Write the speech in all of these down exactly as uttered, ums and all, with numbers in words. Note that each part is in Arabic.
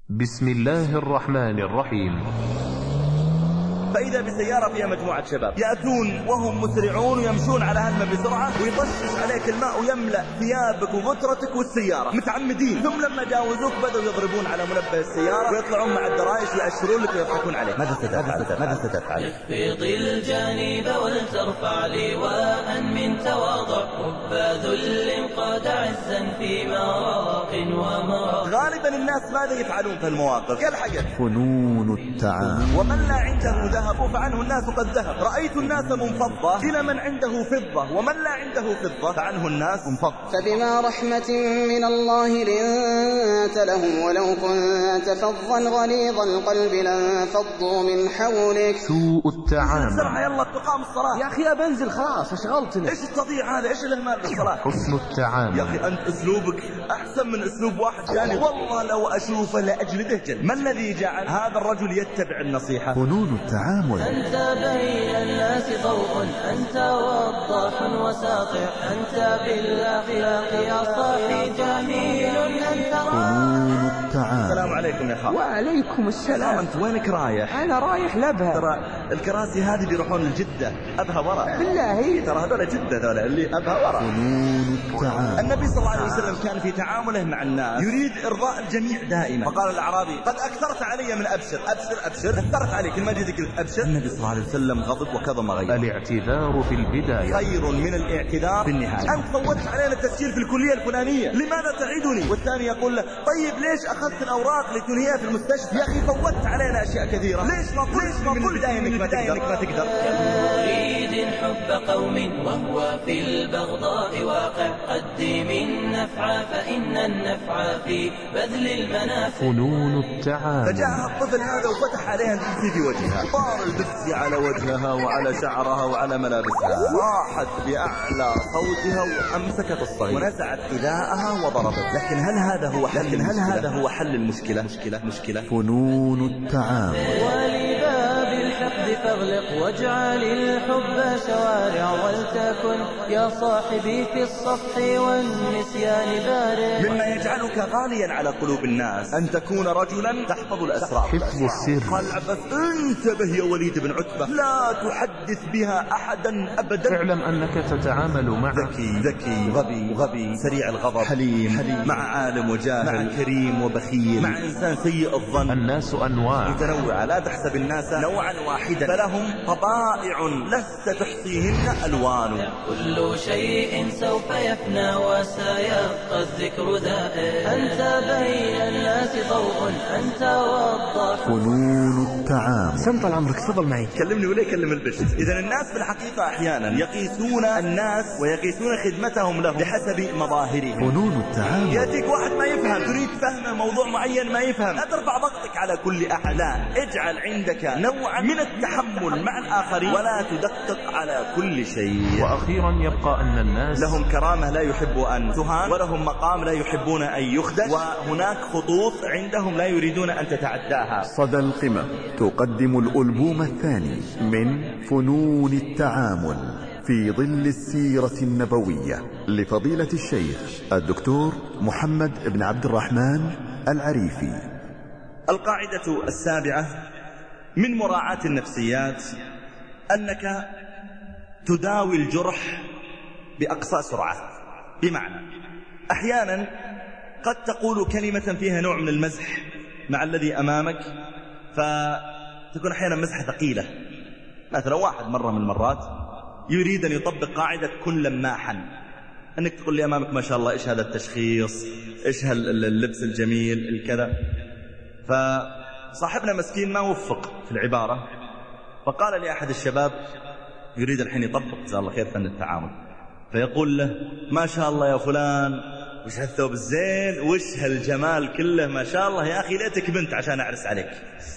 بسم الله الرحمن الرحيم. فإذا بسيارة فيها مجموعة شباب يأتون وهم مسرعون يمشون على هلمة بسرعة ويطشش عليك الماء ويملأ ثيابك وغترتك والسيارة متعمدين. ثم لما جاوزوك بدأوا يضربون على منبه السيارة ويطلعون مع الدرايش ويأشرون لك ويضحكون عليك. ماذا ستفعل؟ ماذا ستفعل؟ اخفض الجانب ولترفع لواء من تواضع رب ذل قاد عزا في مراق ومراق. غالبا الناس ماذا يفعلون في المواقف؟ كالحجر فنون التعامل. ومن لا عنده ذهب فعنه الناس قد ذهب. رأيت الناس منفضة إلى من عنده فضة، ومن لا عنده فضة فعنه الناس منفضة. فبما رحمة من الله لنت لهم ولو كنت فظا غليظ القلب لانفضوا من حولك. سوء التعامل. بسرعة يلا تقام الصلاة. يا أخي أبنزل خلاص أشغلتني. إيش التضييع هذا؟ إيش الإهمال بالصلاة؟ حسن التعامل. يا أخي أنت أسلوبك أحسن من أسلوب واحد ثاني والله لو أشوفه لأجلده جل. ما الذي جعل هذا الرجل يتبع النصيحة؟ فنون التعامل. أنت بين الناس ضوء، أنت وضاح وساطع، أنت بالأخلاق يا صاحي جميل، أنت فنون التعامل. السلام عليكم يا خالد. وعليكم السلام. أنت وينك رايح؟ أنا رايح لبها. ترى الكراسي هذه بيروحون لجدة أبها ورا. بالله ترى هذول جدة ذولا اللي أبها ورا. فنون التعامل. النبي صلى الله عليه وسلم كان في تعامله مع الناس يريد إرضاء الجميع دائما. فقال الأعرابي قد أكثرت علي من أبشر أبشر أبشر أكثرت عليك كل ما جيت قلت أبشر. النبي صلى الله عليه وسلم غضب وكظم غيظ. الاعتذار في البداية خير من الاعتذار في النهاية. أنت فوتت علينا التسجيل في الكلية الفلانية، لماذا تعيدني؟ والثاني يقول له طيب ليش أخذت الأوراق لتنهيها في المستشفى؟ يا أخي فوتت علينا أشياء كثيرة، ليش ما قلت من البداية إنك ما تقدر ما تقدر يريد حب قوم وهو في البغضاء واقع، قدم النفع فإن النفع في بذل المنافع. فنون التعامل. فجاء الطفل هذا وفتح عليها الدبسي في وجهها، طار الدبسي على وجهها وعلى شعرها وعلى ملابسها، راحت بأعلى صوتها وأمسكت الصغير ونزعت إذاءها وضربت. لكن هل هذا هو حل لكن هل هذا هو حل المشكلة؟ مشكلة مشكلة فنون التعامل. ولباب الحقد فاغلق واجعل الحب شوارع، ولتكن يا صاحبي في الصفح والنسيان بارع. مما يجعلك غاليا على قلوب الناس أن تكون رجلا تحفظ الأسرار. حفظ السر. قال العباس انتبه يا وليد بن عتبة لا تحدث بها أحدا أبدا. اعلم أنك تتعامل مع ذكي ذكي غبي غبي سريع الغضب حليم, حليم مع عالم وجاهل مع كريم وبخيل مع إنسان سيء الظن. الناس أنواع متنوعة، لا تحسب الناس نوعا واحدا فلهم طبائع لست تحصيهن ألوان. كل شيء سوف يفنى وسيبقى الذكر دائم، أنت بين الناس ضوء، أنت وضاح. فنون التعامل. سنطل عمرك تفضل معي. كلمني ولا يكلم البشر. إذا الناس في الحقيقة أحيانا يقيسون الناس ويقيسون خدمتهم لهم بحسب مظاهرهم. فنون التعامل. يأتيك واحد ما يفهم تريد فهم موضوع معين ما يفهم، لا ترفع ضغطك على كل أحد، لا اجعل عندك نوعا من التحمل مع الآخرين ولا تدقق على كل شيء. وأخيرا يبقى أن الناس لهم كرامة لا يحب أن تهان، ولهم مقام لا يحبون أن يخدش، وهناك خطوط عندهم لا يريدون أن تتعداها. صدى القمة تقدم الألبوم الثاني من فنون التعامل في ظل السيرة النبوية لفضيلة الشيخ الدكتور محمد بن عبد الرحمن العريفي. القاعدة السابعة من مراعاة النفسيات أنك تداوي الجرح بأقصى سرعة. بمعنى أحيانا قد تقول كلمة فيها نوع من المزح مع الذي أمامك فتكون أحيانا مزحة ثقيلة. مثلا واحد مرة من المرات يريد أن يطبق قاعدة كن لماحا، أنك تقول لي أمامك ما شاء الله إيش هذا التشخيص، إيش هاللبس الجميل الكذا. فصاحبنا مسكين ما وفق في العبارة، فقال لي أحد الشباب يريد الحين يطبق جزاه الله خير فن التعامل، فيقول له ما شاء الله يا فلان وش هالثوب الزين وش هالجمال كله ما شاء الله يا أخي ليتك بنت عشان أعرس عليك.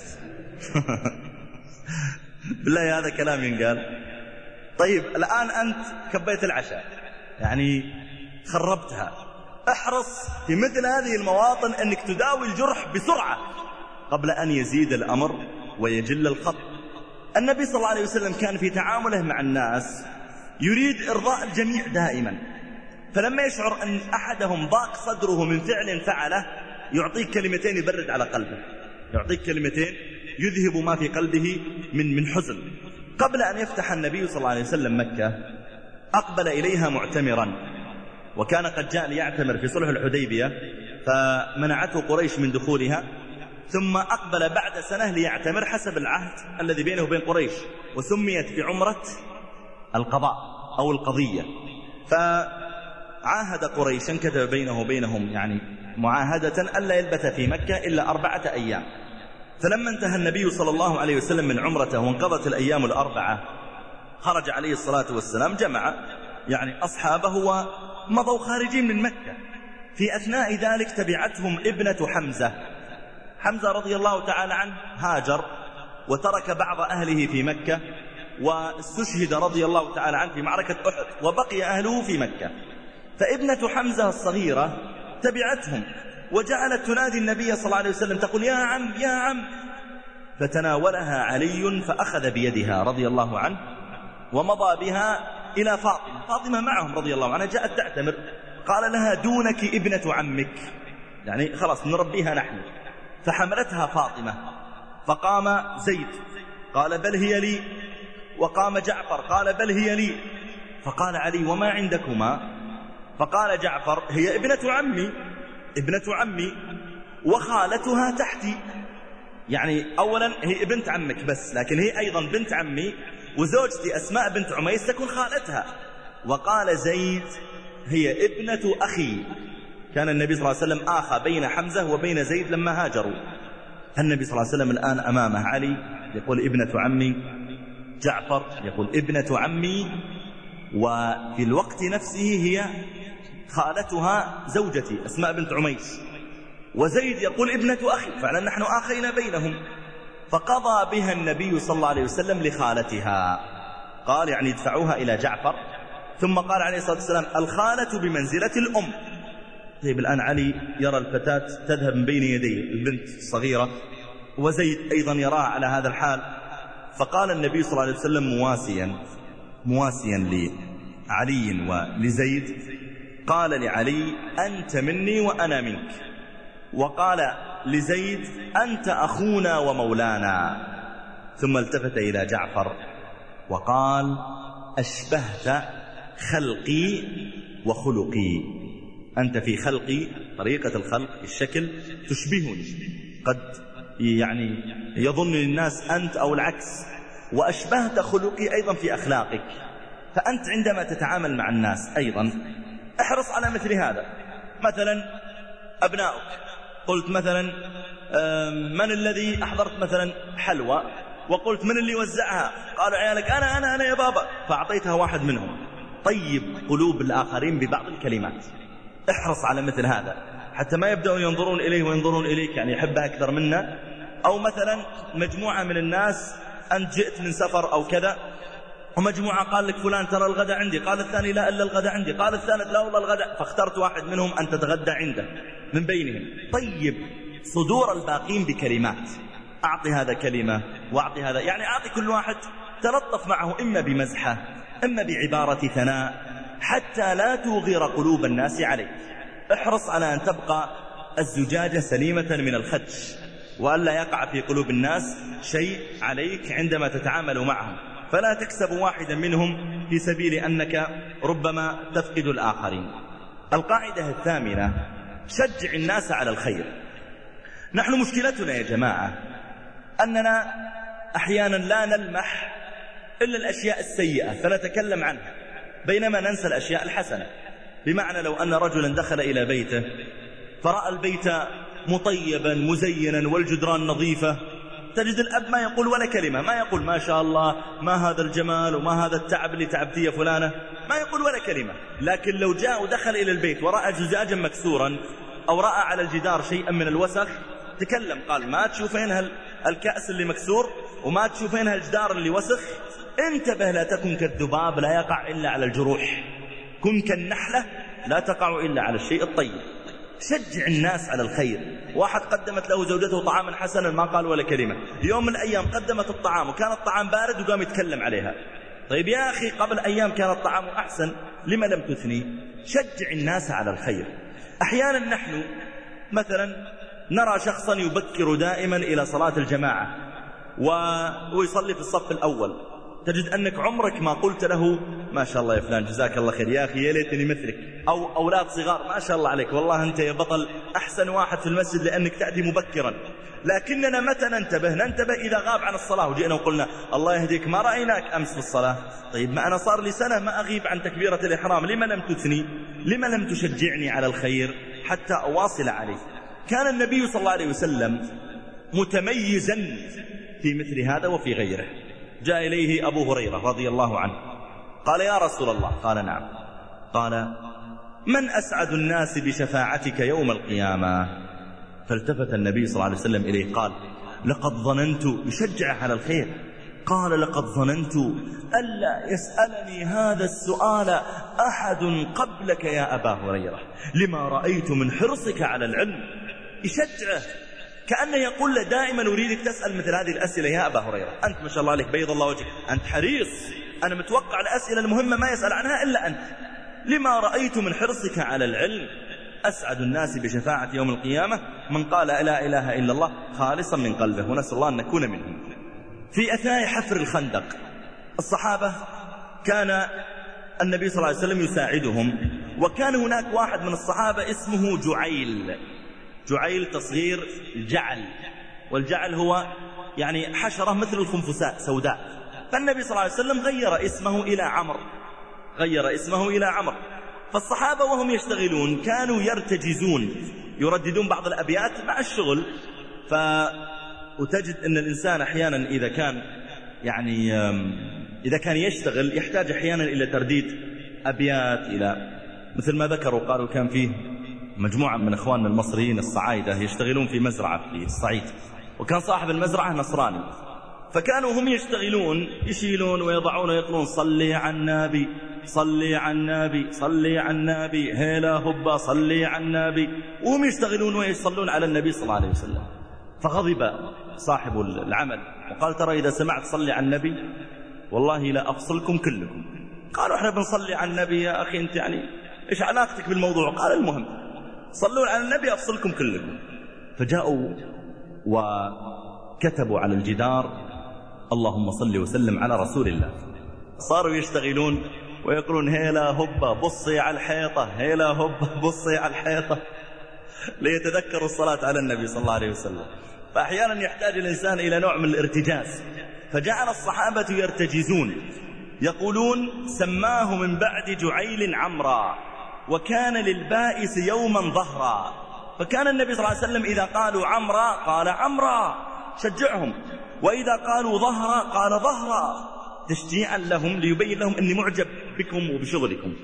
بالله هذا كلام ينقال؟ طيب الآن أنت كبيت العشاء يعني خربتها، احرص في مثل هذه المواطن أنك تداوي الجرح بسرعة قبل أن يزيد الأمر ويجل الخط. النبي صلى الله عليه وسلم كان في تعامله مع الناس يريد إرضاء الجميع دائما، فلما يشعر أن أحدهم ضاق صدره من فعل فعله يعطيك كلمتين يبرد على قلبه، يعطيك كلمتين يذهب ما في قلبه من من حزن. قبل أن يفتح النبي صلى الله عليه وسلم مكة أقبل إليها معتمرا، وكان قد جاء ليعتمر في صلح الحديبية فمنعته قريش من دخولها، ثم أقبل بعد سنة ليعتمر حسب العهد الذي بينه وبين قريش، وسميت بعمرة القضاء أو القضية. فعاهد قريشا، كتب بينه وبينهم يعني معاهدة ألا يلبث في مكة إلا أربعة أيام. فلما انتهى النبي صلى الله عليه وسلم من عمرته وانقضت الأيام الأربعة خرج عليه الصلاة والسلام، جمع يعني أصحابه ومضوا خارجين من مكة. في أثناء ذلك تبعتهم ابنة حمزة. حمزة رضي الله تعالى عنه هاجر وترك بعض أهله في مكة، واستشهد رضي الله تعالى عنه في معركة أحد، وبقي أهله في مكة. فابنة حمزة الصغيرة تبعتهم وجعلت تنادي النبي صلى الله عليه وسلم تقول يا عم يا عم، فتناولها علي فأخذ بيدها رضي الله عنه ومضى بها إلى فاطمة. فاطمة معهم رضي الله عنها، جاءت تعتمر، قال لها دونك ابنة عمك، يعني خلاص نربيها نحن. فحملتها فاطمة، فقام زيد قال بل هي لي، وقام جعفر قال بل هي لي، فقال علي وما عندكما؟ فقال جعفر هي ابنة عمي، ابنة عمي وخالتها تحتي، يعني أولا هي بنت عمك بس، لكن هي أيضا بنت عمي، وزوجتي أسماء بنت عميس تكون خالتها. وقال زيد هي ابنة أخي. كان النبي صلى الله عليه وسلم آخى بين حمزة وبين زيد لما هاجروا. النبي صلى الله عليه وسلم الآن أمامه علي يقول ابنة عمي، جعفر يقول ابنة عمي، وفي الوقت نفسه هي خالتها زوجتي أسماء بنت عميس. وزيد يقول ابنة أخي، فعلا نحن آخينا بينهم. فقضى بها النبي صلى الله عليه وسلم لخالتها، قال يعني ادفعوها إلى جعفر. ثم قال عليه الصلاة والسلام الخالة بمنزلة الأم. طيب الآن علي يرى الفتاة تذهب من بين يديه، البنت الصغيرة، وزيد أيضا يراها على هذا الحال. فقال النبي صلى الله عليه وسلم مواسيا مواسيا لعلي ولزيد، قال لعلي أنت مني وأنا منك، وقال لزيد أنت أخونا ومولانا. ثم التفت إلى جعفر وقال أشبهت خلقي وخلقي، أنت في خلقي طريقة الخلق الشكل تشبهني، قد يعني يظن الناس أنت أو العكس، وأشبهت خلقي أيضا في أخلاقك. فأنت عندما تتعامل مع الناس أيضا احرص على مثل هذا. مثلا أبنائك، قلت مثلا من الذي أحضرت مثلا حلوى وقلت من اللي وزعها؟ قالوا عيالك أنا أنا أنا يا بابا، فأعطيتها واحد منهم. طيب قلوب الآخرين ببعض الكلمات، احرص على مثل هذا حتى ما يبدأون ينظرون إليه وينظرون إليك يعني يحبها أكثر منا. أو مثلا مجموعة من الناس أنت جئت من سفر أو كذا، ومجموعة قال لك فلان ترى الغداء عندي، قال الثاني لا إلا الغداء عندي، قال الثالث لا والله الغداء، فاخترت واحد منهم أن تتغدى عنده من بينهم. طيب صدور الباقين بكلمات، أعطي هذا كلمة وأعطي هذا، يعني أعطي كل واحد، تلطف معه إما بمزحة إما بعبارة ثناء حتى لا توغر قلوب الناس عليك. احرص على أن تبقى الزجاجة سليمة من الخدش، وألا يقع في قلوب الناس شيء عليك عندما تتعامل معهم، فلا تكسب واحدا منهم في سبيل أنك ربما تفقد الآخرين. القاعدة الثامنة شجع الناس على الخير. نحن مشكلتنا يا جماعة أننا أحيانا لا نلمح إلا الأشياء السيئة فنتكلم عنها، بينما ننسى الأشياء الحسنة. بمعنى لو أن رجلا دخل إلى بيته فرأى البيت مطيبا مزينا والجدران نظيفة، تجد الأب ما يقول ولا كلمة، ما يقول ما شاء الله ما هذا الجمال وما هذا التعب اللي تعبتيه فلانة، ما يقول ولا كلمة. لكن لو جاء ودخل إلى البيت ورأى زجاجا مكسورا أو رأى على الجدار شيئا من الوسخ تكلم، قال ما تشوفين الكأس اللي مكسور وما تشوفين الجدار اللي وسخ، انتبه لا تكن كالذباب لا يقع إلا على الجروح، كن كالنحلة لا تقع إلا على الشيء الطيب. شجع الناس على الخير. واحد قدمت له زوجته طعاما حسنا ما قال ولا كلمة، يوم من الأيام قدمت الطعام وكان الطعام بارد وقام يتكلم عليها. طيب يا أخي قبل أيام كان الطعام أحسن، لما لم تثني؟ شجع الناس على الخير. أحيانا نحن مثلا نرى شخصا يبكر دائما إلى صلاة الجماعة ويصلي في الصف الأول، تجد أنك عمرك ما قلت له ما شاء الله يا فلان جزاك الله خير، يا أخي يا ليتني مثلك. أو أولاد صغار ما شاء الله عليك والله أنت يا بطل أحسن واحد في المسجد لأنك تأتي مبكرا. لكننا متى ننتبه؟ ننتبه إذا غاب عن الصلاة وجئنا وقلنا الله يهديك ما رأيناك أمس في الصلاة. طيب ما أنا صار لي سنة ما أغيب عن تكبيرة الإحرام، لما لم تثني؟ لما لم تشجعني على الخير حتى أواصل عليه؟ كان النبي صلى الله عليه وسلم متميزا في مثل هذا وفي غيره. جاء إليه أبو هريرة رضي الله عنه قال يا رسول الله، قال نعم، قال من أسعد الناس بشفاعتك يوم القيامة؟ فالتفت النبي صلى الله عليه وسلم إليه قال لقد ظننت، يشجع على الخير، قال لقد ظننت ألا يسألني هذا السؤال أحد قبلك يا أبا هريرة لما رأيت من حرصك على العلم. يشجعه كأنه يقول له دائما أريدك تسأل مثل هذه الأسئلة يا أبا هريرة، أنت ما شاء الله عليك بيض الله وجهك، أنت حريص، أنا متوقع الأسئلة المهمة ما يسأل عنها إلا أنت، لما رأيت من حرصك على العلم. أسعد الناس بشفاعة يوم القيامة من قال لا إله إلا الله خالصا من قلبه، ونسأل الله أن نكون منهم. في أثناء حفر الخندق الصحابة كان النبي صلى الله عليه وسلم يساعدهم، وكان هناك واحد من الصحابة اسمه جعيل. جعيل تصغير الجعل، والجعل هو يعني حشرة مثل الخنفساء سوداء. فالنبي صلى الله عليه وسلم غير اسمه إلى عمرو، غير اسمه إلى عمرو. فالصحابة وهم يشتغلون كانوا يرتجزون، يرددون بعض الأبيات مع الشغل. ف وتجد أن الإنسان أحيانا إذا كان يعني إذا كان يشتغل يحتاج أحيانا إلى ترديد أبيات، إلى مثل ما ذكروا قالوا كان فيه مجموعة من أخواننا المصريين الصعايدة يشتغلون في مزرعة في الصعيد، وكان صاحب المزرعة نصراني، فكانوا هم يشتغلون يشيلون ويضعون ويقولون صلي على النبي صلي على النبي صلي على النبي هيلا هبا صلي على النبي، وهم يشتغلون ويصلون على النبي صلى الله عليه وسلم. فغضب صاحب العمل وقال ترى إذا سمعت صلي على النبي والله لا أفصلكم كلكم. قالوا احنا بنصلي على النبي يا أخي أنت يعني إيش علاقتك بالموضوع؟ قال المهم صلوا على النبي أفصلكم كلكم. فجاءوا وكتبوا على الجدار اللهم صل وسلم على رسول الله. صاروا يشتغلون ويقولون هيلا هبا بصي على الحيطة هيلا هبا بصي على الحيطة ليتذكروا الصلاة على النبي صلى الله عليه وسلم. فأحيانا يحتاج الإنسان إلى نوع من الارتجاز، فجعل الصحابة يرتجزون يقولون سماه من بعد جعيل عمرا وكان للبائس يوما ظهرا. فكان النبي صلى الله عليه وسلم إذا قالوا عمرا قال عمرا شجعهم، وإذا قالوا ظهرا قال ظهرا تشجيعا لهم ليبين لهم أني معجب بكم وبشغلكم.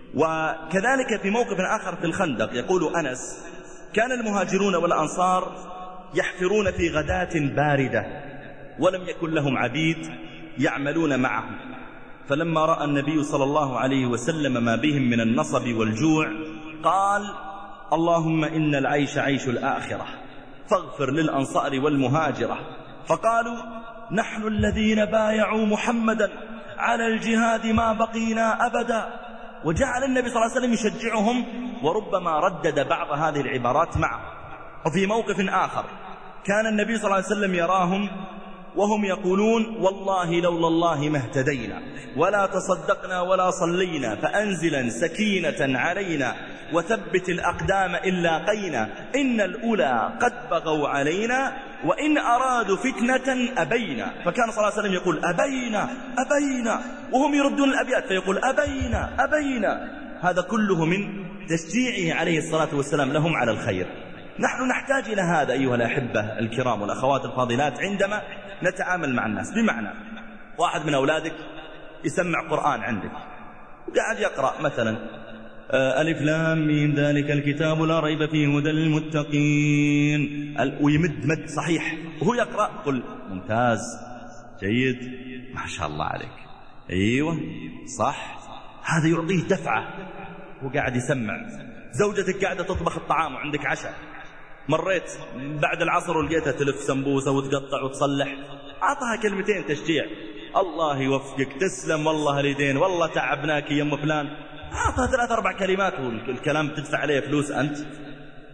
وكذلك في موقف آخر في الخندق يقول أنس كان المهاجرون والأنصار يحفرون في غداة باردة ولم يكن لهم عبيد يعملون معهم، فلما رأى النبي صلى الله عليه وسلم ما بهم من النصب والجوع قال اللهم إن العيش عيش الآخرة فاغفر للأنصار والمهاجرة. فقالوا نحن الذين بايعوا محمدا على الجهاد ما بقينا أبدا. وجعل النبي صلى الله عليه وسلم يشجعهم وربما ردد بعض هذه العبارات معه. وفي موقف آخر كان النبي صلى الله عليه وسلم يراهم وهم يقولون والله لولا الله ما اهتدينا ولا تصدقنا ولا صلينا فأنزلا سكينة علينا وثبت الأقدام إن لاقينا إن الأولى قد بغوا علينا وإن أرادوا فتنة أبينا. فكان صلى الله عليه وسلم يقول أبينا أبينا وهم يردون الأبيات فيقول أبينا أبينا. هذا كله من تشجيعه عليه الصلاة والسلام لهم على الخير. نحن نحتاج إلى هذا أيها الأحبة الكرام والأخوات الفاضلات عندما نتعامل مع الناس. بمعنى واحد من أولادك يسمع قرآن عندك وقاعد يقرأ مثلا ألف لام ميم ذلك الكتاب لا ريب فيه هدى للمتقين ويمد مد صحيح وهو يقرأ قل ممتاز جيد ما شاء الله عليك أيوة صح. هذا يعطيه دفعة وقاعد يسمع. زوجتك قاعدة تطبخ الطعام وعندك عشاء، مريت بعد العصر ولقيتها تلف سمبوسة وتقطع وتصلح، أعطها كلمتين تشجيع الله يوفقك تسلم والله اليدين والله تعبناك يا ام فلان. أعطها ثلاث أربع كلمات والكلام تدفع عليه فلوس أنت.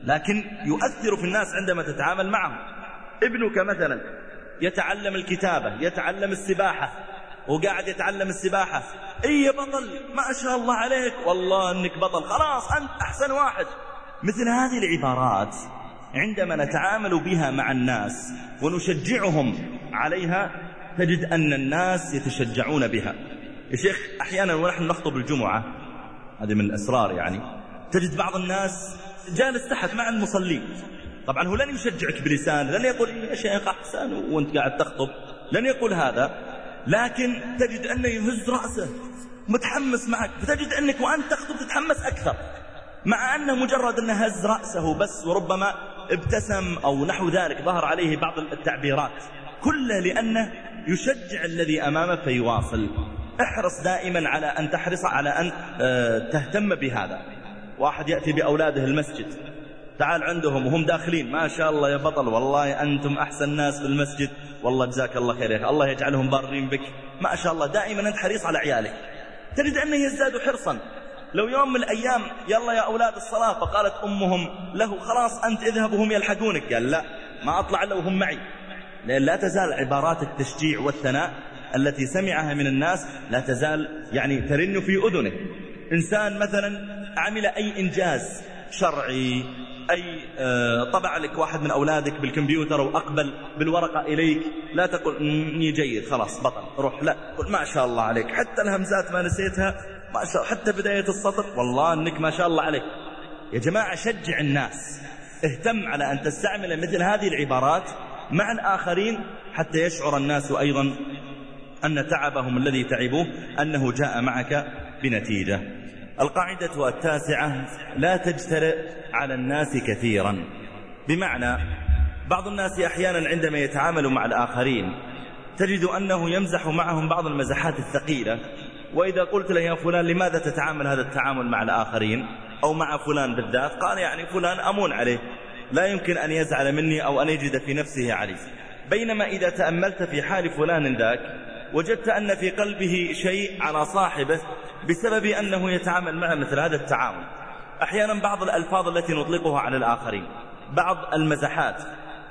لكن يؤثر في الناس عندما تتعامل معهم. ابنك مثلا يتعلم الكتابة، يتعلم السباحة، وقاعد يتعلم السباحة، اي يا بطل ما شاء الله عليك، والله انك بطل، خلاص انت احسن واحد. مثل هذه العبارات عندما نتعامل بها مع الناس ونشجعهم عليها تجد أن الناس يتشجعون بها. يا شيخ أحيانا ونحن نخطب الجمعة، هذه من الأسرار يعني، تجد بعض الناس جالس تحت مع المصلين، طبعا هو لن يشجعك بلسان، لن يقول يا شيخ أحسن وانت قاعد تخطب، لن يقول هذا، لكن تجد أنه يهز رأسه متحمس معك، فتجد أنك وأنت تخطب تتحمس أكثر، مع أنه مجرد أنه هز رأسه بس، وربما ابتسم أو نحو ذلك، ظهر عليه بعض التعبيرات، كله لأنه يشجع الذي أمامه فيواصل. احرص دائما على أن تحرص على أن تهتم بهذا. واحد يأتي بأولاده المسجد، تعال عندهم وهم داخلين، ما شاء الله يا بطل، والله أنتم أحسن ناس في المسجد، والله جزاك الله خير يا أخي، الله يجعلهم بارين بك، ما شاء الله، دائما أنت حريص على عيالك، تجد أنه يزداد حرصا. لو يوم من الأيام يلا يا أولاد الصلاة، فقالت أمهم له خلاص أنت اذهب وهم يلحقونك، قال لا ما أطلع إلا وهم معي، لأن لا تزال عبارات التشجيع والثناء التي سمعها من الناس لا تزال يعني ترن في أذنه. إنسان مثلا عمل أي إنجاز شرعي، أي طبع لك واحد من أولادك بالكمبيوتر وأقبل بالورقة إليك، لا تقول إني جيد خلاص بطل روح، لا قل ما شاء الله عليك، حتى الهمزات ما نسيتها، ما شاء، حتى بداية السطر والله أنك ما شاء الله عليك. يا جماعة شجع الناس، اهتم على أن تستعمل مثل هذه العبارات مع الآخرين حتى يشعر الناس أيضا أن تعبهم الذي تعبوه أنه جاء معك بنتيجة. القاعدة التاسعة: لا تجترئ على الناس كثيرا. بمعنى بعض الناس أحيانا عندما يتعامل مع الآخرين تجد أنه يمزح معهم بعض المزحات الثقيلة، وإذا قلت له يا فلان لماذا تتعامل هذا التعامل مع الآخرين أو مع فلان بالذات، قال يعني فلان أمون عليه، لا يمكن أن يزعل مني أو أن يجد في نفسه علي. بينما إذا تأملت في حال فلان ذاك وجدت أن في قلبه شيء على صاحبه بسبب أنه يتعامل معه مثل هذا التعامل. أحيانا بعض الألفاظ التي نطلقها على الآخرين، بعض المزحات،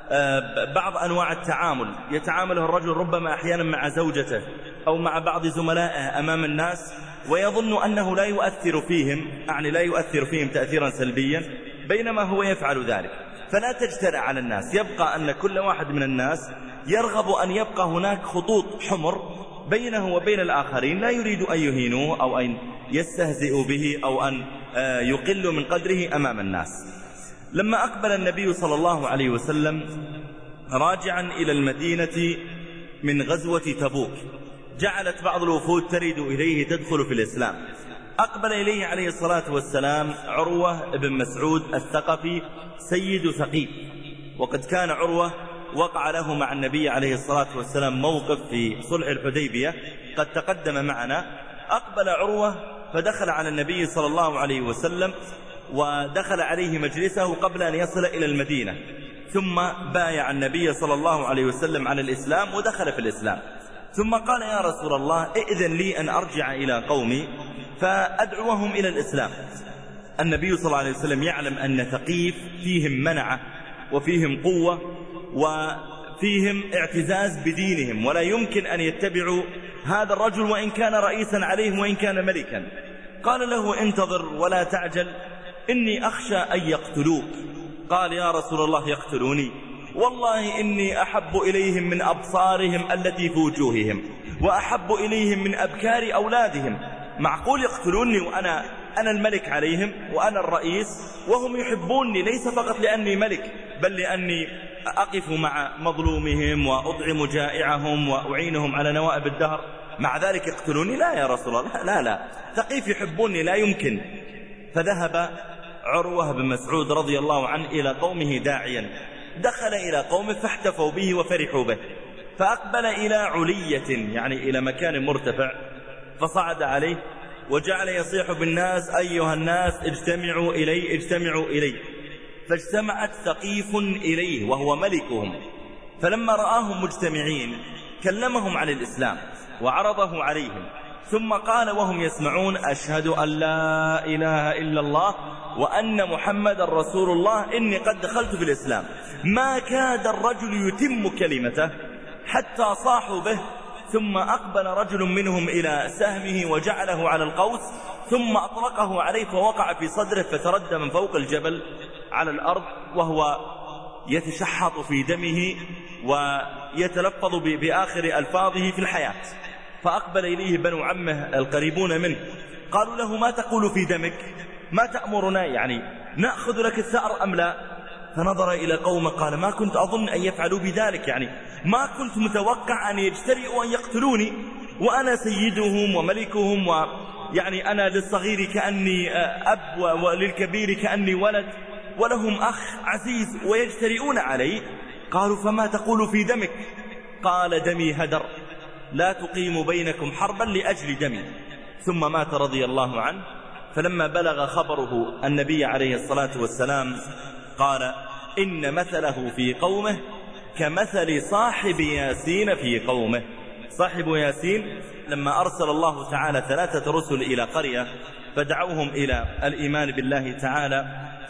بعض أنواع التعامل يتعامله الرجل ربما أحيانا مع زوجته أو مع بعض زملائه أمام الناس ويظن أنه لا يؤثر فيهم، يعني لا يؤثر فيهم تأثيرا سلبيا، بينما هو يفعل ذلك. فلا تجترئ على الناس، يبقى أن كل واحد من الناس يرغب أن يبقى هناك خطوط حمر بينه وبين الآخرين، لا يريد أن يهينوه أو أن يستهزئوا به أو أن يقلوا من قدره أمام الناس. لما أقبل النبي صلى الله عليه وسلم راجعا إلى المدينة من غزوة تبوك، جعلت بعض الوفود ترد إليه تدخل في الإسلام. أقبل إليه عليه الصلاة والسلام عروة بن مسعود الثقفي سيد ثقيف، وقد كان عروة وقع له مع النبي عليه الصلاة والسلام موقف في صلح الحديبية قد تقدم معنا. أقبل عروة فدخل على النبي صلى الله عليه وسلم ودخل عليه مجلسه قبل أن يصل إلى المدينة، ثم بايع النبي صلى الله عليه وسلم على الإسلام ودخل في الإسلام. ثم قال يا رسول الله ائذن لي أن أرجع إلى قومي فأدعوهم إلى الإسلام. النبي صلى الله عليه وسلم يعلم أن ثقيف فيهم منعة وفيهم قوة وفيهم اعتزاز بدينهم، ولا يمكن أن يتبعوا هذا الرجل وإن كان رئيسا عليهم وإن كان ملكا. قال له انتظر ولا تعجل، إني أخشى أن يقتلوك. قال يا رسول الله يقتلوني؟ والله إني أحب إليهم من أبصارهم التي في وجوههم وأحب إليهم من أبكار أولادهم. معقول يقتلوني وأنا أنا الملك عليهم وأنا الرئيس، وهم يحبوني ليس فقط لأني ملك بل لأني أقف مع مظلومهم وأطعم جائعهم وأعينهم على نوائب الدهر، مع ذلك يقتلوني؟ لا يا رسول الله، لا لا ثقيف يحبوني لا يمكن. فذهب عروة بن مسعود رضي الله عنه إلى قومه داعيا، دخل إلى قومه فاحتفوا به وفرحوا به، فأقبل إلى علية يعني إلى مكان مرتفع، فصعد عليه وجعل يصيح بالناس أيها الناس اجتمعوا إلي اجتمعوا إلي. فاجتمعت ثقيف إليه وهو ملكهم، فلما رآهم مجتمعين كلمهم عن الإسلام وعرضه عليهم، ثم قال وهم يسمعون أشهد أن لا إله إلا الله وأن محمد رسول الله إني قد دخلت في الإسلام. ما كاد الرجل يتم كلمته حتى صاحوا به، ثم أقبل رجل منهم إلى سهمه وجعله على القوس ثم أطلقه عليه فوقع في صدره فتردى من فوق الجبل على الأرض وهو يتشحط في دمه ويتلفظ بآخر ألفاظه في الحياة. فأقبل إليه بنو عمه القريبون منه قالوا له ما تقول في دمك؟ ما تأمرنا؟ يعني نأخذ لك الثأر أم لا؟ فنظر إلى قومه قال ما كنت أظن أن يفعلوا بذلك، يعني ما كنت متوقع أن يجترئوا أن يقتلوني وأنا سيدهم وملكهم، ويعني أنا للصغير كأني أب وللكبير كأني ولد ولهم أخ عزيز ويجترئون علي. قالوا فما تقول في دمك؟ قال دمي هدر، لا تقيم بينكم حربا لأجل دمي. ثم مات رضي الله عنه. فلما بلغ خبره النبي عليه الصلاة والسلام قال إن مثله في قومه كمثل صاحب ياسين في قومه. صاحب ياسين لما أرسل الله تعالى ثلاثة رسل إلى قرية فدعوهم إلى الإيمان بالله تعالى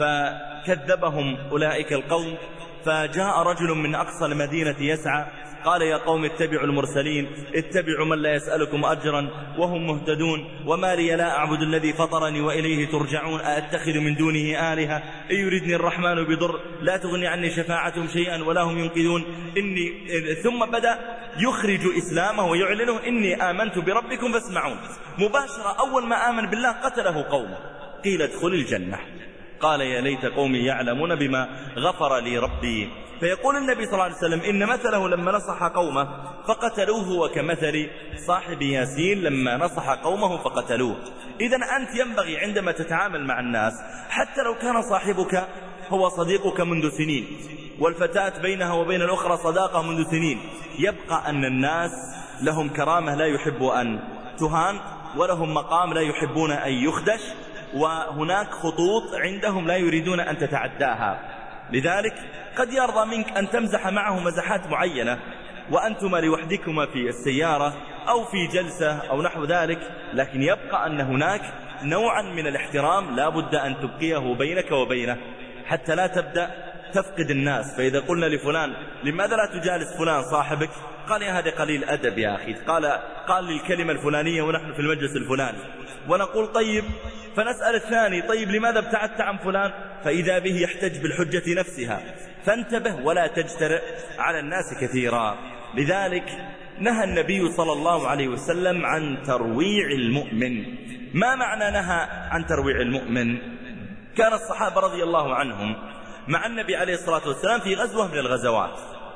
فكذبهم أولئك القوم، فجاء رجل من أقصى المدينة يسعى قال يا قوم اتبعوا المرسلين، اتبعوا من لا يسألكم أجرا وهم مهتدون، وما لي لا أعبد الذي فطرني وإليه ترجعون، أأتخذ من دونه آلهة إن يردني الرحمن بضر لا تغني عني شفاعتهم شيئا ولا هم ينقذون إني. ثم بدأ يخرج إسلامه ويعلنه إني آمنت بربكم فاسمعون. مباشرة أول ما آمن بالله قتله قومه، قيل ادخل الجنة. قال يا ليت قومي يعلمون بما غفر لي ربي. فيقول النبي صلى الله عليه وسلم إن مثله لما نصح قومه فقتلوه وكمثل صاحب ياسين لما نصح قومه فقتلوه. إذن أنت ينبغي عندما تتعامل مع الناس حتى لو كان صاحبك هو صديقك منذ سنين والفتاة بينها وبين الأخرى صداقة منذ سنين، يبقى أن الناس لهم كرامة لا يحب أن تهان ولهم مقام لا يحبون أن يخدش، وهناك خطوط عندهم لا يريدون أن تتعداها. لذلك قد يرضى منك أن تمزح معه مزحات معينة وأنتما لوحدكما في السيارة أو في جلسة أو نحو ذلك، لكن يبقى أن هناك نوعا من الاحترام لا بد أن تبقيه بينك وبينه حتى لا تبدأ تفقد الناس. فإذا قلنا لفلان لماذا لا تجالس فلان صاحبك؟ قال يا هذا قليل أدب يا أخي، قال قال لي الكلمة الفلانية ونحن في المجلس الفلاني، ونقول طيب، فنسأل الثاني طيب لماذا ابتعدت عن فلان؟ فإذا به يحتج بالحجة نفسها. فانتبه ولا تجترئ على الناس كثيرا. لذلك نهى النبي صلى الله عليه وسلم عن ترويع المؤمن. ما معنى نهى عن ترويع المؤمن؟ كان الصحابة رضي الله عنهم مع النبي عليه الصلاة والسلام في غزوة من الغزوات،